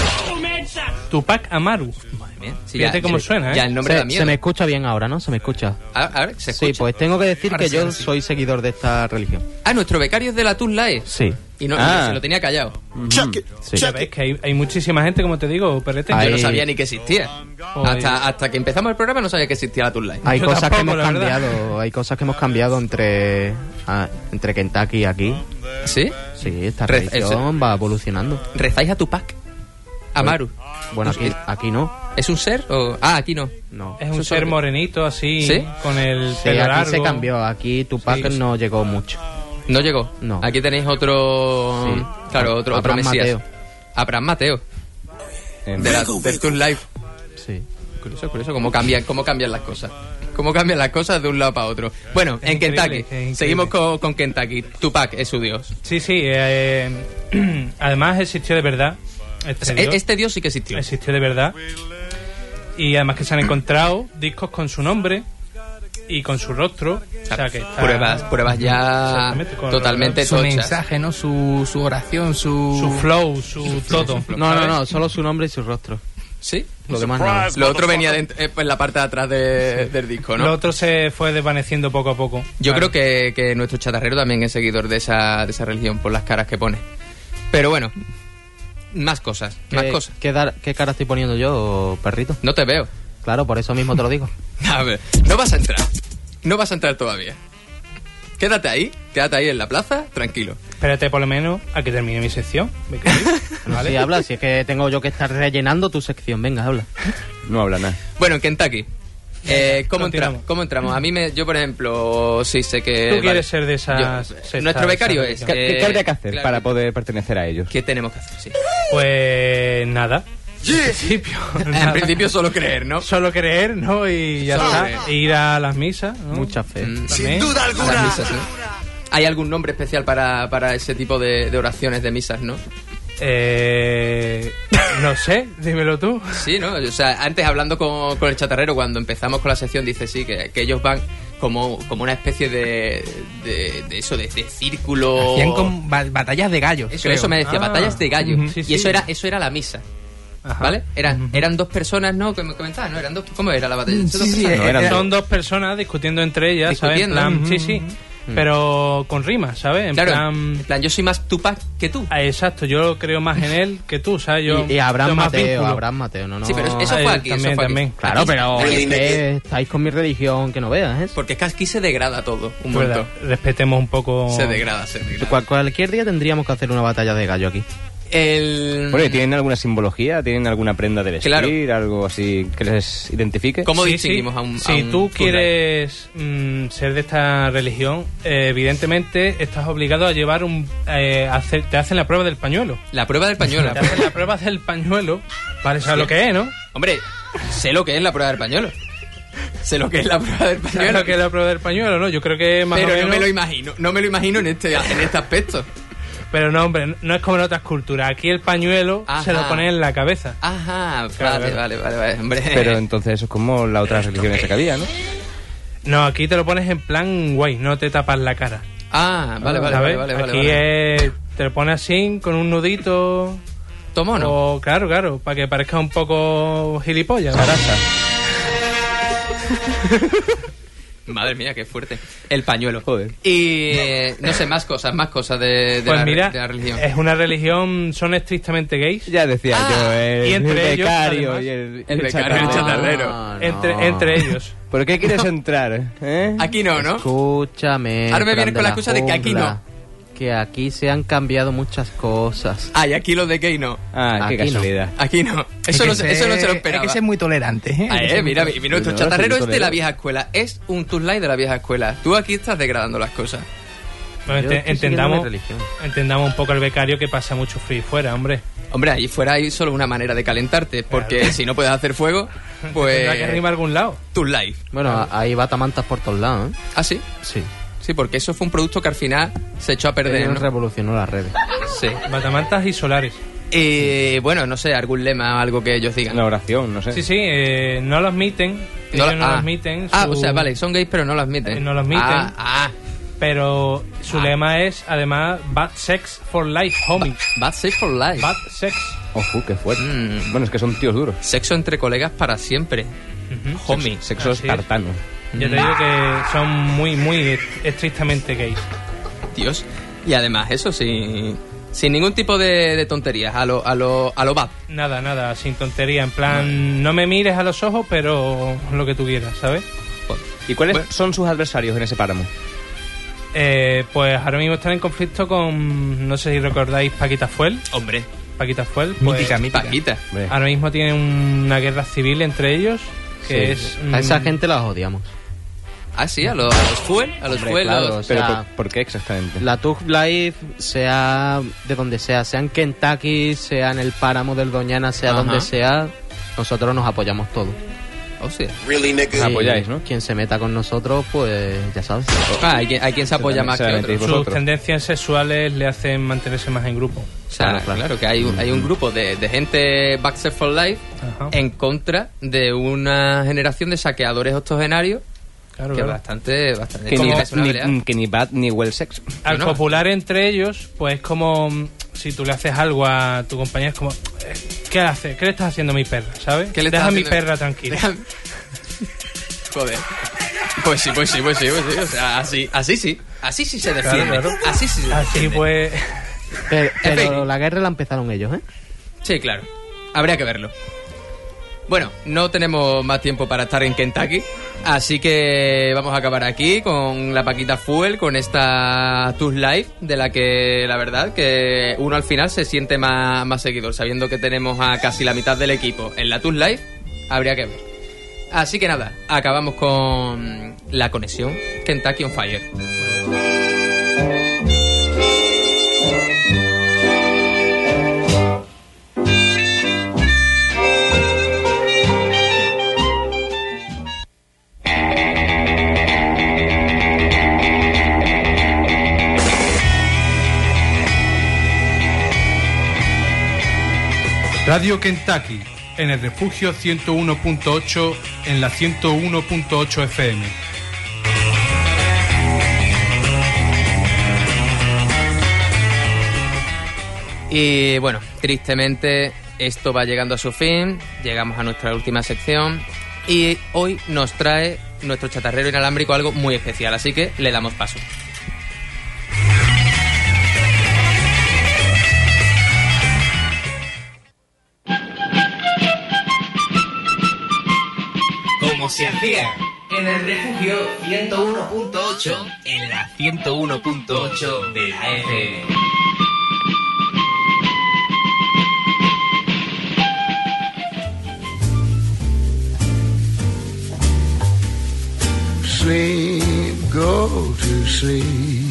Tupac Amaru. Madre mía. Sí, Fíjate ya- cómo ya- suena, ¿eh? Ya el nombre Se, da miedo. se me escucha bien ahora, ¿no? Se me escucha. Ah, ahora se Sí, escucha. pues tengo que decir Ahora que sí, yo ahora sí. soy seguidor de esta religión. Ah, nuestro becario es de la Tough Life. Sí. Y no, Ah. se lo tenía callado. Sí. Ya ves que hay, hay muchísima gente, como te digo, perrete. Hay- Yo no sabía ni que existía. Joder. Hasta, hasta que empezamos el programa no sabía que existía la Tough Life. Hay Yo cosas que tampoco, hemos la verdad. cambiado, hay cosas que hemos cambiado entre ah, entre Kentucky y aquí. ¿Sí? Sí, esta Re- religión va evolucionando. ¿Rezáis a Tupac? Amaru. Bueno, aquí aquí no. ¿Es un ser? O... Ah, aquí no. No. Es un Eso ser son- morenito así, ¿Sí? con el Sí, pelo aquí largo. se cambió. Aquí Tupac Sí. no llegó mucho. No llegó. No. Aquí tenéis otro. Sí. Claro, otro, otro Abraham Mesías. Mateo. Abraham Mateo. De la de Tough Life. Sí. Curioso, curioso cómo cambian, cómo cambian las cosas. Cómo cambian las cosas de un lado para otro. Bueno, Es en increíble, Kentucky. es increíble. Seguimos con, con Kentucky. Tupac es su dios. Sí, sí. eh, además existió de verdad. O Este sea, dios. este dios sí que existió. Existió de verdad. Y además que se han encontrado discos con su nombre y con su rostro. O sea, que está- Pruebas, pruebas ya Exactamente, con- totalmente Su tochas. mensaje, ¿no? Su, su oración, su... Su flow, su todo. No, no, no, solo su nombre y su rostro. ¿Sí? Lo demás no. Lo otro venía dentro, eh, en la parte de atrás de- del disco, ¿no? Lo otro se fue desvaneciendo poco a poco. Yo Claro. creo que, que nuestro chatarrero también es seguidor de esa, de esa religión por las caras que pone. Pero bueno, más cosas, más ¿Qué, cosas. qué, dar- qué cara estoy poniendo yo, perrito? No te veo. Claro, por eso mismo te lo digo. A ver, no vas a entrar. No vas a entrar todavía. Quédate ahí, quédate ahí en la plaza, tranquilo. Espérate por lo menos a que termine mi sección. ¿Me queréis? ¿Vale? Sí, habla, si es que tengo yo que estar rellenando tu sección. Venga, habla. No habla nada. Bueno, en Kentucky. Eh, ¿cómo, entramos? ¿Cómo entramos? A mí, me, yo por ejemplo, sí sé que... Tú vale, quieres ser de esas... yo, sectas, nuestro becario esas es... ¿Qué, eh, qué habría que hacer claro, para poder pertenecer a ellos? ¿Qué tenemos que hacer? Sí. Pues nada. En principio, nada. En principio solo creer, ¿no? Solo creer, ¿no? Y ya Solo está. creer. Ir a las misas, ¿no? Mucha fe. Mm, Sin duda alguna. A las misas, ¿no? ¿Hay algún nombre especial para, para ese tipo de, de oraciones, de misas, no? Eh, no sé, dímelo tú. Sí, ¿no? O sea, antes hablando con, con el chatarrero, cuando empezamos con la sección, dice sí, que, que ellos van como, como una especie de, de, de eso, de, de círculo... Hacían con ba- batallas de gallos. Eso, creo. eso me decía, Ah. batallas de gallo. Ujú. Sí, y sí. eso era eso era la misa. Ajá. ¿Vale? Eran, Ujú. eran dos personas, ¿no? Que me comentaban, ¿no? Eran dos... ¿Cómo era la batalla? Sí, Dos sí, personas. eh, No, eran era- Son dos personas discutiendo entre ellas, Discutiendo. ¿sabes? En plan, Ujú, sí, sí. Pero con rimas, ¿sabes? En Claro, plan... en plan, yo soy más Tupac que tú. Ah, exacto, yo creo más en él que tú, ¿sabes? Yo Y, y Abraham tengo más Mateo, vínculo. Abraham Mateo, no, no. Sí, pero eso Ah, fue eh, aquí, también, eso fue aquí. también. Claro, Aquí- pero aquí- es que estáis con mi religión que no veas, ¿eh? Porque es que aquí se degrada todo, un Verdad, montón. respetemos un poco... Se degrada, se degrada. Cual- cualquier día tendríamos que hacer una batalla de gallo aquí. El... Bueno, ¿y tienen alguna simbología? ¿Tienen alguna prenda de vestir? Claro. ¿Algo así que les identifique? ¿Cómo Sí, distinguimos sí. a un a Si un tú Tunai? quieres mm, ser de esta religión, eh, evidentemente estás obligado a llevar un... eh, a hacer, te hacen la prueba del pañuelo. La prueba del pañuelo. Te hacen la prueba del pañuelo. Vale, ¿sabes Sí. lo que es, no? Hombre, sé lo que es la prueba del pañuelo. Sé lo que es la prueba del ¿Sabes pañuelo. lo que es la prueba del pañuelo, no? Yo creo que más Pero o no menos... me lo imagino. No me lo imagino en este, en este aspecto. Pero no, hombre, no es como en otras culturas. Aquí el pañuelo Ajá. se lo ponen en la cabeza. Ajá, Claro, vale, claro. vale, vale, vale, hombre. Pero entonces eso es como las otras religiones que había, ¿no? No, aquí te lo pones en plan guay, no te tapas la cara. Ah, vale, vale, ¿sabes? vale, vale, vale. Aquí vale. es... te lo pones así, con un nudito... ¿Tomo no? O, claro, claro, para que parezca un poco gilipollas. Sarasa. Madre mía, qué fuerte. El pañuelo. Joder. Y eh, no sé, más cosas, más cosas de, de, Pues la, mira, de la religión. es una religión, son estrictamente gays. Ya decía Ah, yo, el, y entre el ellos, becario además, y el, el becario y el chatarrero. No, no. Entre, entre ellos. ¿Por qué quieres entrar? ¿Eh? Aquí no, ¿no? Escúchame. Ahora me Fran vienes con la excusa de que aquí jungla, no. Que aquí se han cambiado muchas cosas. Ah, y aquí lo de gay no. Ah, qué Aquí no. casualidad. Aquí no. Hay Eso, que no, se- eso no se lo ser- esperaba. Hay que ser muy tolerante, ¿eh? Ah, Hay que eh, ser muy mira, tolerante. mi- nuestro No, chatarrero soy es de la tolero. vieja escuela. Es un Tuslay de la vieja escuela. Tú aquí estás degradando las cosas. Bueno, Yo ente- estoy siguiendo entendamos, mi religión. entendamos un poco el becario que pasa mucho frío fuera, hombre. Hombre, ahí fuera hay solo una manera de calentarte. Porque Claro. si no puedes hacer fuego, Tendrá que pues... arriba a algún lado. Tuslay. Bueno, a- hay batamantas por todos lados, ¿eh? ¿Ah, sí? Sí. Sí, porque eso fue un producto que al final se echó a perder, Ellos ¿no? revolucionó las redes. Sí. Batamantas y solares. Eh, bueno, no sé, algún lema o algo que ellos digan. Una oración, no sé. Sí, sí, eh, no lo admiten. No ellos lo- no ah. lo admiten. Ah, su- o sea, vale, son gays pero no lo admiten. Eh, no lo admiten. Ah, ah. Pero su Ah. lema es, además, bad sex for life, homie. Bad sex for life. Bad sex. Ojo, qué fuerte. Mm. Bueno, es que son tíos duros. Sexo entre colegas para siempre. Ujú. Homie. Sexo Así es. espartano. Yo te digo que son muy, muy estrictamente gays. Dios. Y además, eso sin, sin ningún tipo de, de tonterías. A lo, a lo, a lo bad. Nada, nada, sin tontería. En plan, no me mires a los ojos, pero lo que tú quieras, ¿sabes? ¿Y cuáles Bueno. son sus adversarios en ese páramo? Eh, pues ahora mismo están en conflicto con, no sé si recordáis, Paquita Fuel. Hombre. Paquita Fuel, pues, Mítica, mítica. Paquita. Hombre. ahora mismo tienen una guerra civil entre ellos, que Sí. es... A esa mm, gente las odiamos. Ah, sí, a, lo- a los fuel. A los Hombre, fuel. claro, los- o sea, ¿Pero por, por qué exactamente? La Tug Life, sea de donde sea, sea en Kentucky, sea en el páramo del Doñana, sea Ajá. donde sea, nosotros nos apoyamos todos. Oh, sí. Os apoyáis, ¿no? Quien se meta con nosotros, pues ya sabes. Ah, hay, quien, hay quien se apoya más que Se la otros. metéis sus vosotros. tendencias sexuales le hacen mantenerse más en grupo. O sea, Claro, claro, claro. que hay un, hay un grupo de, de gente Backstep for Life Ajá. en contra de una generación de saqueadores octogenarios Claro, que claro. bastante, bastante Que ni, razonable, ¿eh? ni- que ni bad ni well sex. Al no. popular entre ellos, pues es como mm, si tú le haces algo a tu compañero, es como, eh, ¿qué haces? ¿Qué le estás haciendo a mi perra? ¿Sabes? ¿Qué le Deja estás a mi haciendo? perra tranquila. Déjame- Joder. Pues sí, pues sí, pues sí, pues sí. O sea, así, así sí. Así sí se defiende. Claro, claro. Así sí se Así defiende. pues... Pero, En pero fin. la guerra la empezaron ellos, ¿eh? Sí, claro. Habría que verlo. Bueno, no tenemos más tiempo para estar en Kentucky, así que vamos a acabar aquí con la Paquita Fuel, con esta Tush Live, de la que la verdad que uno al final se siente más, más seguidor, sabiendo que tenemos a casi la mitad del equipo en la Tush Live, habría que ver. Así que nada, acabamos con la conexión Kentucky on Fire. Radio Kentucky, en el refugio ciento uno punto ocho, en la ciento uno punto ocho F M. Y bueno, tristemente esto va llegando a su fin, llegamos a nuestra última sección y hoy nos trae nuestro chatarrero inalámbrico algo muy especial, así que le damos paso. Como se hacía en el refugio ciento uno punto ocho, en la ciento uno punto ocho de la F M. Sleep, go to sleep.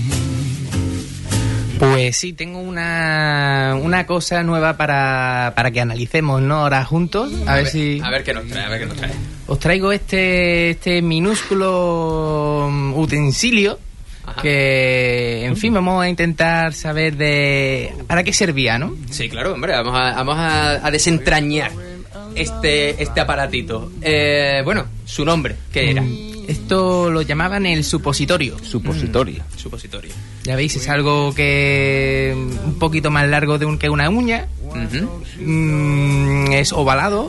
Pues sí, tengo una, una cosa nueva para, para que analicemos, ¿no? Ahora juntos, a, a ver, ver si... A ver qué nos trae, a ver qué nos trae. Os traigo este, este minúsculo utensilio. Ajá. Que, en fin, vamos a intentar saber de... ¿Para qué servía, no? Sí, claro, hombre, vamos a, vamos a, a desentrañar este, este aparatito. Eh, bueno, su nombre, ¿qué era? Esto lo llamaban el supositorio. Supositorio. Mm, supositorio. Ya veis, es algo que un poquito más largo de un, que una uña. Uh-huh. Mm, es ovalado.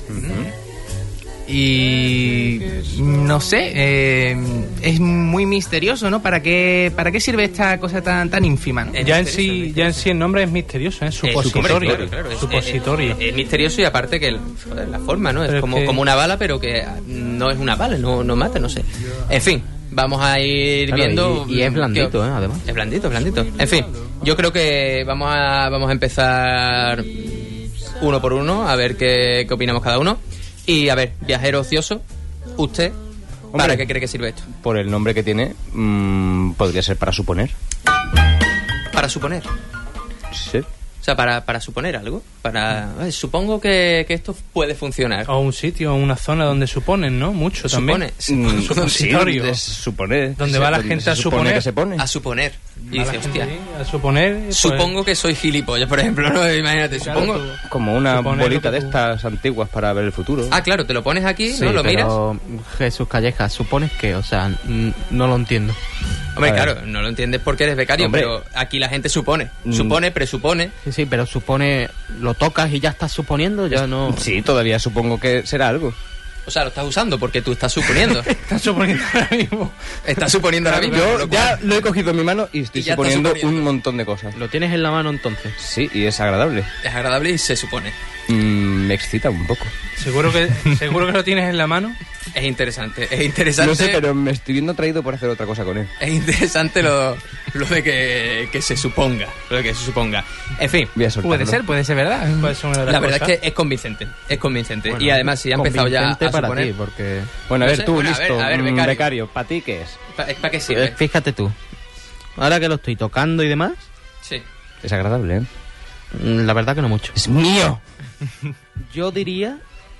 Uh-huh. Y no sé, eh, es muy misterioso, ¿no? ¿Para qué, para qué sirve esta cosa tan tan ínfima, ¿no? Ya en sí, ya en sí el nombre es misterioso, es supositorio. Claro, claro, es, supositorio. Es, es, es misterioso y aparte que el, joder, la forma, ¿no? Es como, que... como una bala, pero que no es una bala, no, no mata, no sé. En fin, vamos a ir claro, viendo. Y, y es blandito, que, ¿eh? Además. Es blandito, es blandito. En fin, yo creo que vamos a vamos a empezar uno por uno a ver qué, qué opinamos cada uno. Y a ver, viajero ocioso, usted, Hombre, ¿para qué cree que sirve esto? Por el nombre que tiene, mmm, podría ser para suponer. ¿Para suponer? Sí. O sea, para, para suponer algo. Para eh, supongo que, que esto puede funcionar. O un sitio, o una zona donde suponen, ¿no? Mucho supone, también. Mm, supositorio. Sí, supone. Donde sí, va la donde gente a supone suponer. Que se pone. A suponer. Y dice, hostia. A suponer. Pues... Supongo que soy gilipollas, por ejemplo, ¿no? Imagínate, claro, supongo. Tú, como una bolita de estas antiguas para ver el futuro. Ah, claro, te lo pones aquí, sí, ¿no? Lo pero, miras. Jesús Calleja, ¿supones qué? O sea, n- no lo entiendo. Hombre, claro, no lo entiendes porque eres becario, Hombre. pero aquí la gente supone. Supone, presupone. Sí, sí, pero supone, lo tocas y ya estás suponiendo, ya no... Sí, todavía supongo que será algo. O sea, lo estás usando porque tú estás suponiendo. Estás suponiendo ahora mismo. Estás suponiendo ahora mismo. Yo ya lo he cogido en mi mano y estoy y suponiendo, suponiendo un montón de cosas. ¿Lo tienes en la mano entonces? Sí, y es agradable. Es agradable y se supone. Mm, me excita un poco. ¿Seguro que, ¿Seguro que lo tienes en la mano? Es interesante, es interesante. No sé, pero me estoy viendo atraído por hacer otra cosa con él. Es interesante lo, lo de que, que se suponga. Lo de que se suponga. En fin. Puede ser, puede ser verdad. Puede ser una de las la verdad cosas. Es que es convincente. Es convincente. Bueno, y además, si ha empezado ya a para suponer... ti, porque... Bueno, a ver, no sé, tú, bueno, listo. A ver, a ver, becario. becario, ¿para ti qué es? ¿Para pa qué sirve? Fíjate tú. Ahora que lo estoy tocando y demás... Sí. Es agradable, ¿eh? La verdad que no mucho. ¡Es mío! Yo diría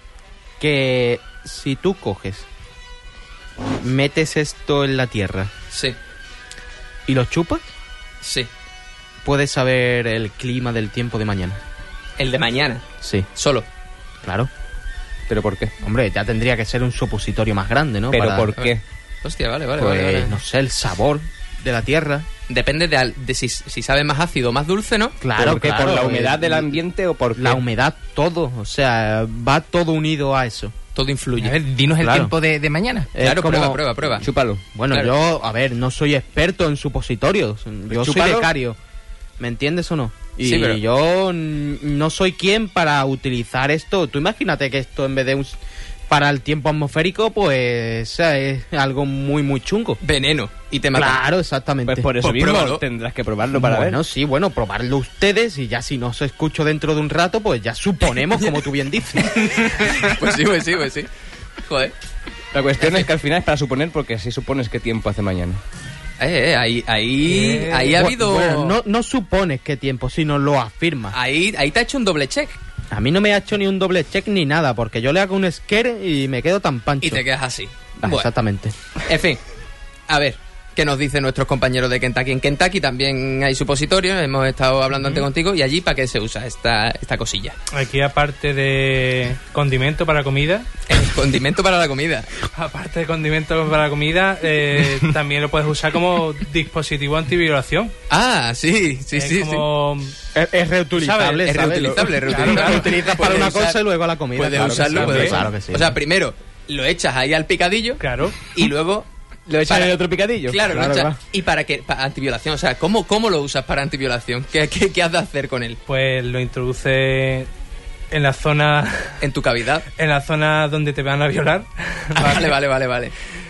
que si tú coges, metes esto en la tierra, sí, y lo chupas, sí, puedes saber el clima del tiempo de mañana. ¿El de mañana? Sí. ¿Solo? Claro. ¿Pero por qué? Hombre, ya tendría que ser un supositorio más grande, ¿no? ¿Pero Para... por qué? Hostia, vale, vale, pues, vale, vale. no sé, el sabor de la tierra. Depende de, de si, si sabe más ácido o más dulce, ¿no? Claro, ¿Por qué? claro. ¿Por la humedad del ambiente o por qué? La humedad, todo. O sea, va todo unido a eso. Todo influye. A ver, dinos claro. el tiempo de, de mañana. Claro, como... prueba, prueba, prueba. Chúpalo. Bueno, claro. yo, a ver, no soy experto en supositorios. Yo Chúpalo. soy becario. ¿Me entiendes o no? Y Sí, pero- yo n- no soy quien para utilizar esto. Tú imagínate que esto en vez de un... para el tiempo atmosférico, pues es algo muy, muy chungo. Veneno. Y te mata. Claro, exactamente. Pues por eso Pues mismo pruébalo. tendrás que probarlo para bueno, ver. sí, bueno, probarlo ustedes y ya si no os escucho dentro de un rato, pues ya suponemos, como tú bien dices. Pues sí, pues sí, pues sí. Joder. La cuestión es que al final es para suponer, porque así supones qué tiempo hace mañana. Eh, eh, ahí, ahí, Eh, ahí ha bu- habido... bueno, no, no supones qué tiempo, sino lo afirmas. Ahí, ahí te ha hecho un doble check. A mí no me ha hecho ni un doble check ni nada, porque yo le hago un scare y me quedo tan pancho. Y te quedas así. Ah, Bueno. Exactamente. En fin, a ver, ¿qué nos dicen nuestros compañeros de Kentucky? En Kentucky también hay supositorios, hemos estado hablando antes contigo, y allí, ¿para qué se usa esta, esta cosilla? Aquí, aparte de condimento para comida, El condimento para la comida. aparte de condimento para la comida, eh, también lo puedes usar como dispositivo antivibración. Ah, sí, sí, es sí. como... Es, es reutilizable, Es ¿sabes? reutilizable, Lo- reutilizable. Claro, lo utilizas para Puedes una usar- cosa y luego a la comida. Puedes claro que usarlo, sí, puedes hombre, usarlo. claro que sí. O sea, primero lo echas ahí al picadillo Claro. y luego... ¿Lo echas para- en el otro picadillo? Claro, lo Claro, echas- claro. ¿Y para qué? Para antiviolación. O sea, ¿cómo, cómo lo usas para antiviolación? ¿Qué, qué, qué has de hacer con él? Pues lo introduce en la zona En tu cavidad. en la zona donde te van a violar. Ah, vale, vale, vale, vale.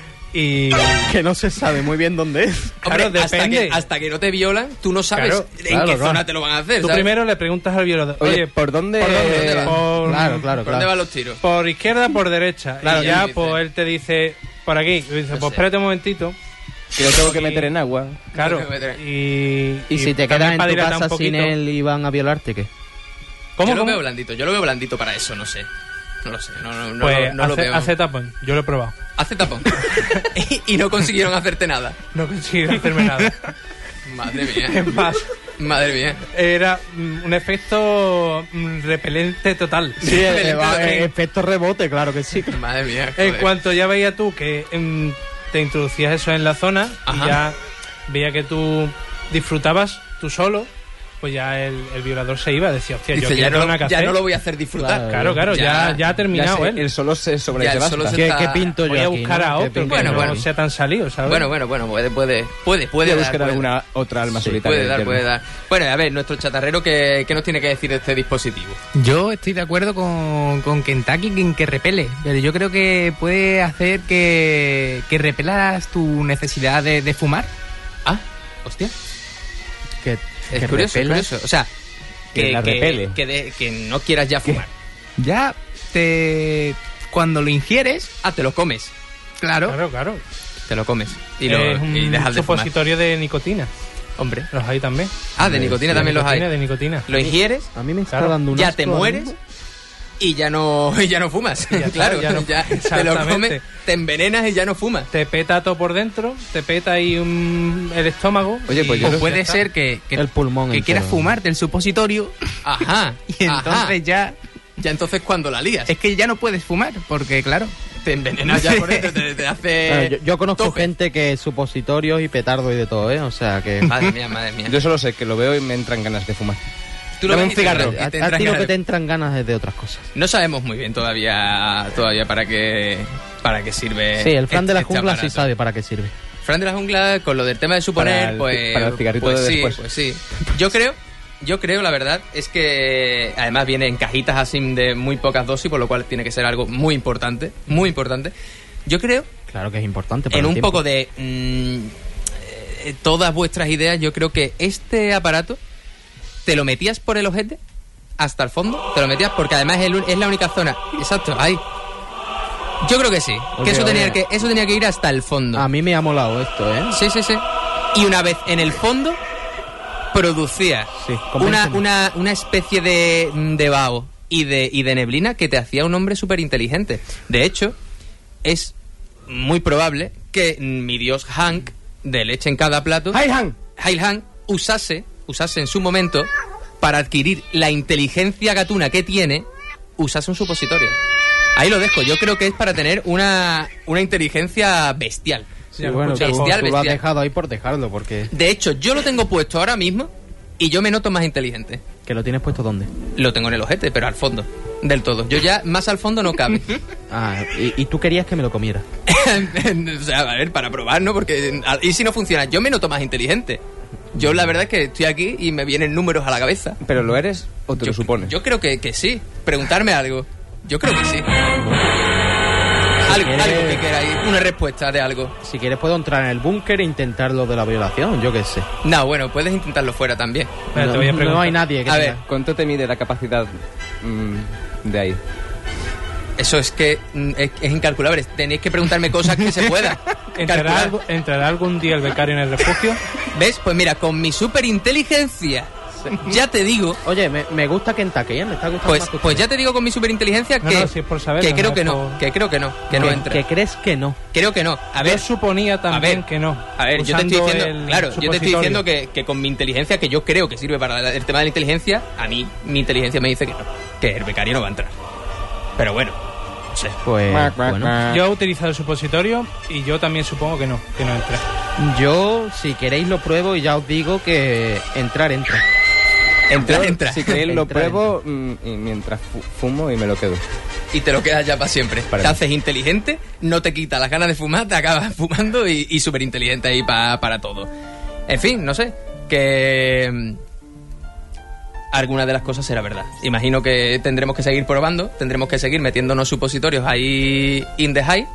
Y Que no se sabe muy bien dónde es. Claro, Hombre, hasta depende. que, hasta que no te violan, tú no sabes Claro, en claro, qué claro. zona te lo van a hacer. tú ¿sabes? primero le preguntas al violador, Oye, oye, ¿por dónde? ¿por dónde va? por, Claro, claro, ¿Por dónde claro. van los tiros? por izquierda, por derecha. Claro, y ya ya, dice. pues él te dice, por aquí. Y dice, No pues sé. espérate un momentito. Que lo tengo que meter en agua. Claro. Tengo que meter- Y, Y si te también quedas en para tu dilatar un casa sin poquito. él y van a violarte, ¿qué? ¿Cómo, Yo lo cómo? veo blandito, yo lo veo blandito para eso, no sé. No lo sé, no, no, no, Pues no lo hace, veo. hace tapón, yo lo he probado. Hace tapón. y, y no consiguieron hacerte nada. No consigo hacerme nada. Madre mía. Es más, Madre mía. era mm, un efecto mm, repelente total. Sí, eh, va, En- eh, efecto rebote, claro que sí. Madre mía. En joder. cuanto ya veía tú que mm, te introducías eso en la zona Ajá. y ya veía que tú disfrutabas tú solo, pues ya el, el violador se iba, decía, hostia, yo Dice, aquí ya no tengo no, nada que ya hacer. no lo voy a hacer disfrutar. Claro, claro, ya, ya, ha terminado Ya sé, él. él solo se sobre Ya, y él se solo basta. se ¿Qué, está- qué pinto yo Voy a aquí, buscar no? a ¿Qué otro pinto que Bueno, no bueno. sea tan salido, ¿sabes? Bueno, bueno, bueno, puede, puede, puede, puede Voy a dar, buscar puede alguna otra alma solitaria. Puede dar, del puede yermo. dar. Bueno, a ver, nuestro chatarrero, ¿qué, qué nos tiene que decir de este dispositivo? Yo estoy de acuerdo con, con Kentucky en que repele, pero yo creo que puede hacer que, que repelas tu necesidad de, de fumar. Ah, hostia. Que, Es que curioso, es repelas. curioso. O sea, Que que, la que, repele. que, de- que no quieras ya fumar. Ya te cuando lo ingieres, Ah, te lo comes. claro, Claro, claro. Te lo comes. Y, lo, es un y dejas de fumar. supositorio de nicotina. Hombre. Los hay también. Ah, de nicotina también los hay. Nicotina, de nicotina. Lo ingieres, A mí me está Claro. dando un ya asco te ahora mueres mismo. y ya no, y ya no fumas. Ya está, claro, ya ya, no- te lo exactamente. comes, te envenenas y ya no fumas. Te peta todo por dentro, te peta ahí un- el estómago. Oye, pues y- yo o no- puede ya está. ser que, que, El pulmón que entero. quieras fumarte el supositorio Ajá. y entonces ajá. ya Ya entonces cuando la lías, es que ya no puedes fumar, porque claro, te envenenas ya por dentro, te, te hace... Bueno, yo, yo conozco tope. gente que es supositorios y petardo y de todo, ¿eh? O sea que... Madre mía, madre mía. Yo solo sé que lo veo y me entran ganas de fumar. Tú lo Dame ves un y te cigarro. entra- A, y te a entran ti lo ganas que de- te entran ganas es de otras cosas. No sabemos muy bien todavía todavía para qué para qué sirve. Sí, el Fran de la este jungla sí aparato. sabe para qué sirve. Fran de la jungla, con lo del tema de suponer, Para el- pues, para el cigarrito pues de sí, después. pues sí. Yo creo, yo creo, la verdad, es que además viene en cajitas así de muy pocas dosis, por lo cual tiene que ser algo muy importante, muy importante. Yo creo, Claro que es importante para en el un tiempo. poco de mm, eh, todas vuestras ideas, yo creo que este aparato te lo metías por el ojete hasta el fondo, te lo metías porque además es, el un- es la única zona. Exacto, ahí. Yo creo que sí, que Oye, eso tenía oye. que eso tenía que ir hasta el fondo. A mí me ha molado esto, ¿eh? Sí, sí, sí. Y una vez en el fondo, producía Sí, una, convénceme. una, una especie de, de vaho y de, y de neblina que te hacía un hombre súper inteligente. De hecho, es muy probable que mi dios Hank, de leche en cada plato, ¡Hi, Han! Heil Hank, usase, usase en su momento, para adquirir la inteligencia gatuna que tiene, usase un supositorio. Ahí lo dejo. Yo creo que es para tener una, una inteligencia bestial. Sí, bueno, Bestial, tú, tú lo has bestial. dejado ahí por dejarlo, porque... De hecho, yo lo tengo puesto ahora mismo y yo me noto más inteligente. ¿Que lo tienes puesto dónde? Lo tengo en el ojete, pero al fondo. Del todo. Yo ya más al fondo no cabe. Ah, y, y tú querías que me lo comiera. O sea, a ver, para probar, ¿no? Porque... ¿Y si no funciona? Yo me noto más inteligente. Yo la verdad es que estoy aquí y me vienen números a la cabeza. ¿Pero lo eres o te yo, lo supones? Yo creo que, que sí. Preguntarme algo. Yo creo que sí. Algo, quieres- algo que queráis. Una respuesta de algo. Si quieres puedo entrar en el búnker e intentar lo de la violación, yo qué sé. No, bueno, puedes intentarlo fuera también. Espera, no, te voy a no preguntar. hay nadie que A tenga- ver. ¿Cuánto te mide la capacidad mm, de ahí? Eso es que mm, es, es incalculable. Tenéis que preguntarme cosas que se puedan. ¿Entrará, calcular. algo- ¿Entrará algún día el becario en el refugio? ¿Ves? Pues mira, con mi superinteligencia, ya te digo, Oye, me, me gusta Kentucky, ¿eh? Me está gustando pues, más tu- pues ya te digo con mi superinteligencia No, que, no, si es por saberlo, que creo no que es no, por- que creo que no, que no que, entra. que crees que no. Creo que no. A ver, Yo suponía también a ver, que no. A ver, yo te estoy usando diciendo, el claro, yo te estoy supositorio. diciendo que, que con mi inteligencia, que yo creo que sirve para el tema de la inteligencia, a mí mi inteligencia me dice que no, que el becario no va a entrar. Pero bueno, no sé. Pues Mac, mac, bueno. mac. Yo he utilizado el supositorio y yo también supongo que no, que no entra. Yo, si queréis, lo pruebo y ya os digo que entrar, entra. Entra, Yo, entra. Si queréis lo Entra, pruebo mm, y mientras fu- fumo y me lo quedo. Y te lo quedas ya para siempre. Para te mí. haces inteligente, no te quita las ganas de fumar, te acabas fumando y, y súper inteligente ahí pa- para todo. En fin, no sé, que mm, alguna de las cosas será verdad. Imagino que tendremos que seguir probando, tendremos que seguir metiéndonos supositorios ahí in the high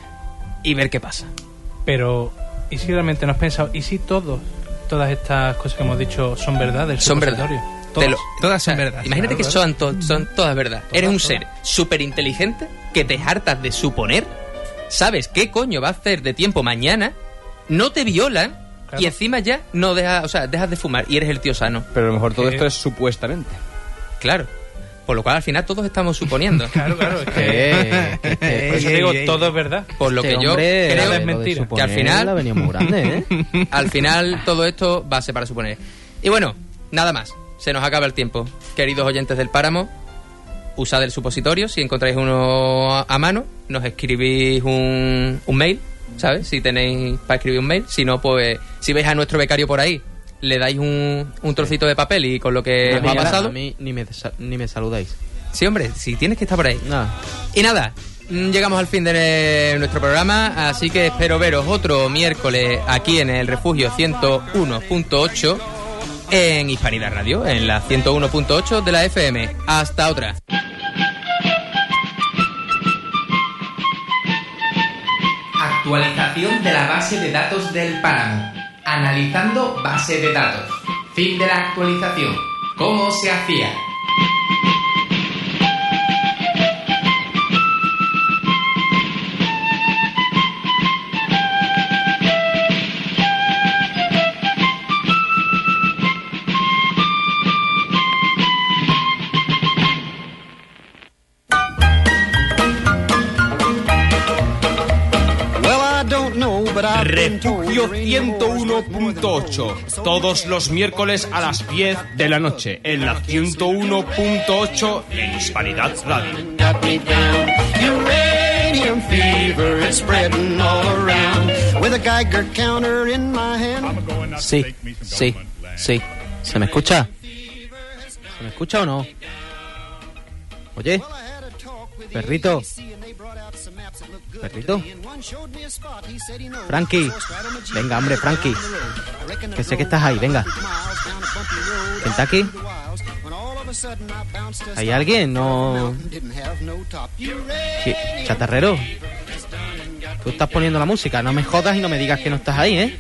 y ver qué pasa. Pero, ¿y si realmente no has pensado? ¿Y si todos, todas estas cosas que hemos dicho son verdad del Son verdad. supositorio? Te Todas. lo- Todas o sea, son verdad. Imagínate que Claro, son, to- son todas verdad. Eres un todas. ser súper inteligente que te hartas de suponer, sabes qué coño va a hacer de tiempo mañana, no te violan Claro. y encima ya no dejas, o sea, dejas de fumar y eres el tío sano. Pero a lo mejor todo Eh. esto es supuestamente. Claro. Por lo cual al final todos estamos suponiendo. Claro, claro, es que... Eh, que- que- Por eso Ey, digo, ey, ey. todo es verdad. Por lo este que yo hombre, creo lo de de mentira. suponer, que al final- la ha venido muy grande, ¿eh? al final todo esto va a ser para suponer. Y bueno, nada más. Se nos acaba el tiempo. Queridos oyentes del Páramo, usad el supositorio. Si encontráis uno a- a mano, nos escribís un, un mail, ¿sabes? Si tenéis para escribir un mail. Si no, pues si veis a nuestro becario por ahí, le dais un, un trocito de papel y con lo que A os mí- ha pasado. A mí ni me, sa- ni me saludáis. Sí, hombre, si tienes que estar por ahí. Nada. Y nada, mm, llegamos al fin de nuestro programa, así que espero veros otro miércoles aquí en el Refugio ciento uno punto ocho en Hispanidad Radio, en la ciento uno punto ocho de la F M. Hasta otra. Actualización de la base de datos del Páramo. Analizando base de datos. Fin de la actualización. ¿Cómo se hacía? Well, I don't know, but I've been told Refugio there ain't ciento no uno horse punto ocho. nothing Todos los miércoles a las diez de la noche en la ciento uno punto ocho en Hispanidad Radio. got me down. Uranium fever is spreading all around. With a Geiger counter in my hand. Sí, sí, sí. ¿Se me escucha? ¿Se me escucha o no? Oye, perrito. Perrito. Frankie. Venga, hombre, Frankie. Que sé que estás ahí, venga. Kentucky. ¿Hay alguien? No. ¿Qué? Chatarrero. Tú estás poniendo la música. No me jodas y no me digas que no estás ahí, ¿eh?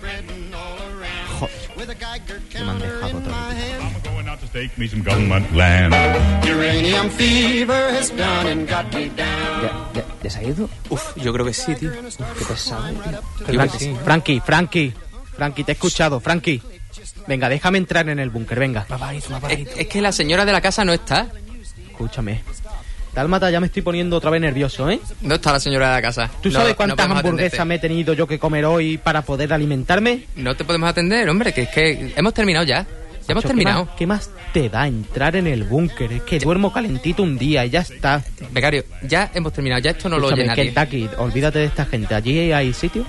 Joder. Que me han dejado otra vez. Take me some government land. Uranium fever has done and got me down. ¿Ya, ya, ya se ha ido? Uf, yo creo que sí, tío. Qué pesado, tío. Frankie, Frankie, Frankie, Frankie, te he escuchado, Frankie. Venga, déjame entrar en el búnker, venga. Es, es que la señora de la casa no está. Escúchame. Dálmata, ya me estoy poniendo otra vez nervioso, ¿eh? No está la señora de la casa. ¿Tú No- sabes no cuántas podemos hamburguesas atenderte. me he tenido yo que comer hoy para poder alimentarme? No te podemos atender, hombre, que es que hemos terminado ya. Ya hemos Macho, terminado. ¿Qué más, qué más te da entrar en el búnker? Es que duermo calentito un día y ya está. Becario, ya hemos terminado. Ya esto no lo oye Escúchame, nadie. Kentucky, olvídate de esta gente. ¿Allí hay sitio?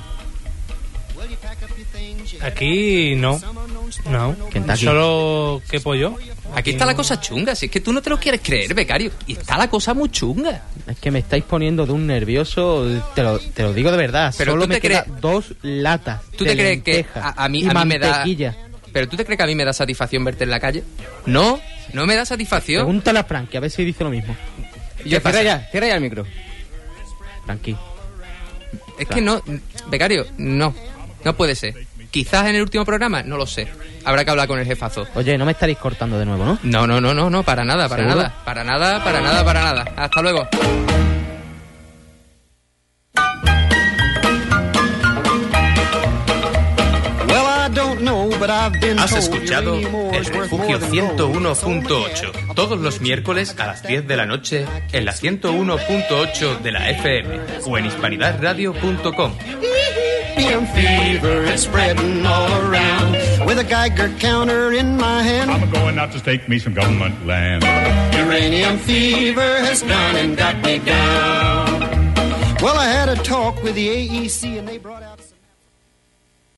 Aquí no. No. Kentucky. Solo quepo yo. Aquí está la cosa chunga. Si es que tú no te lo quieres creer, becario. Y está la cosa muy chunga. Es que me estáis poniendo de un nervioso, te lo, te lo digo de verdad. Pero Solo tú me te queda crees- dos latas. ¿Tú de te crees que lentejas a, a mí, y a mí me da... mantequilla. ¿Pero tú te crees que a mí me da satisfacción verte en la calle? No, no me da satisfacción. Pregúntale a Frankie, a ver si dice lo mismo. Ya, pasa? cierra ya, cierra ya el micro. Frankie. Es que no, becario, no, no puede ser. Quizás en el último programa, no lo sé. Habrá que hablar con el jefazo. Oye, no me estaréis cortando de nuevo, ¿no? No, no, no, no, no, para nada, para ¿Seguro? nada, para nada, para nada, para nada. Hasta luego. Has escuchado El Refugio ciento uno punto ocho, todos los miércoles a las diez de la noche en la ciento uno punto ocho de la F M o en hispanidad radio punto com. Uranium fever is spreading all around. With a Geiger counter in my hand, I'm going out to stake me some government land. uranium fever has gone and got me down. Well, I had a talk with the A E C and they brought out some...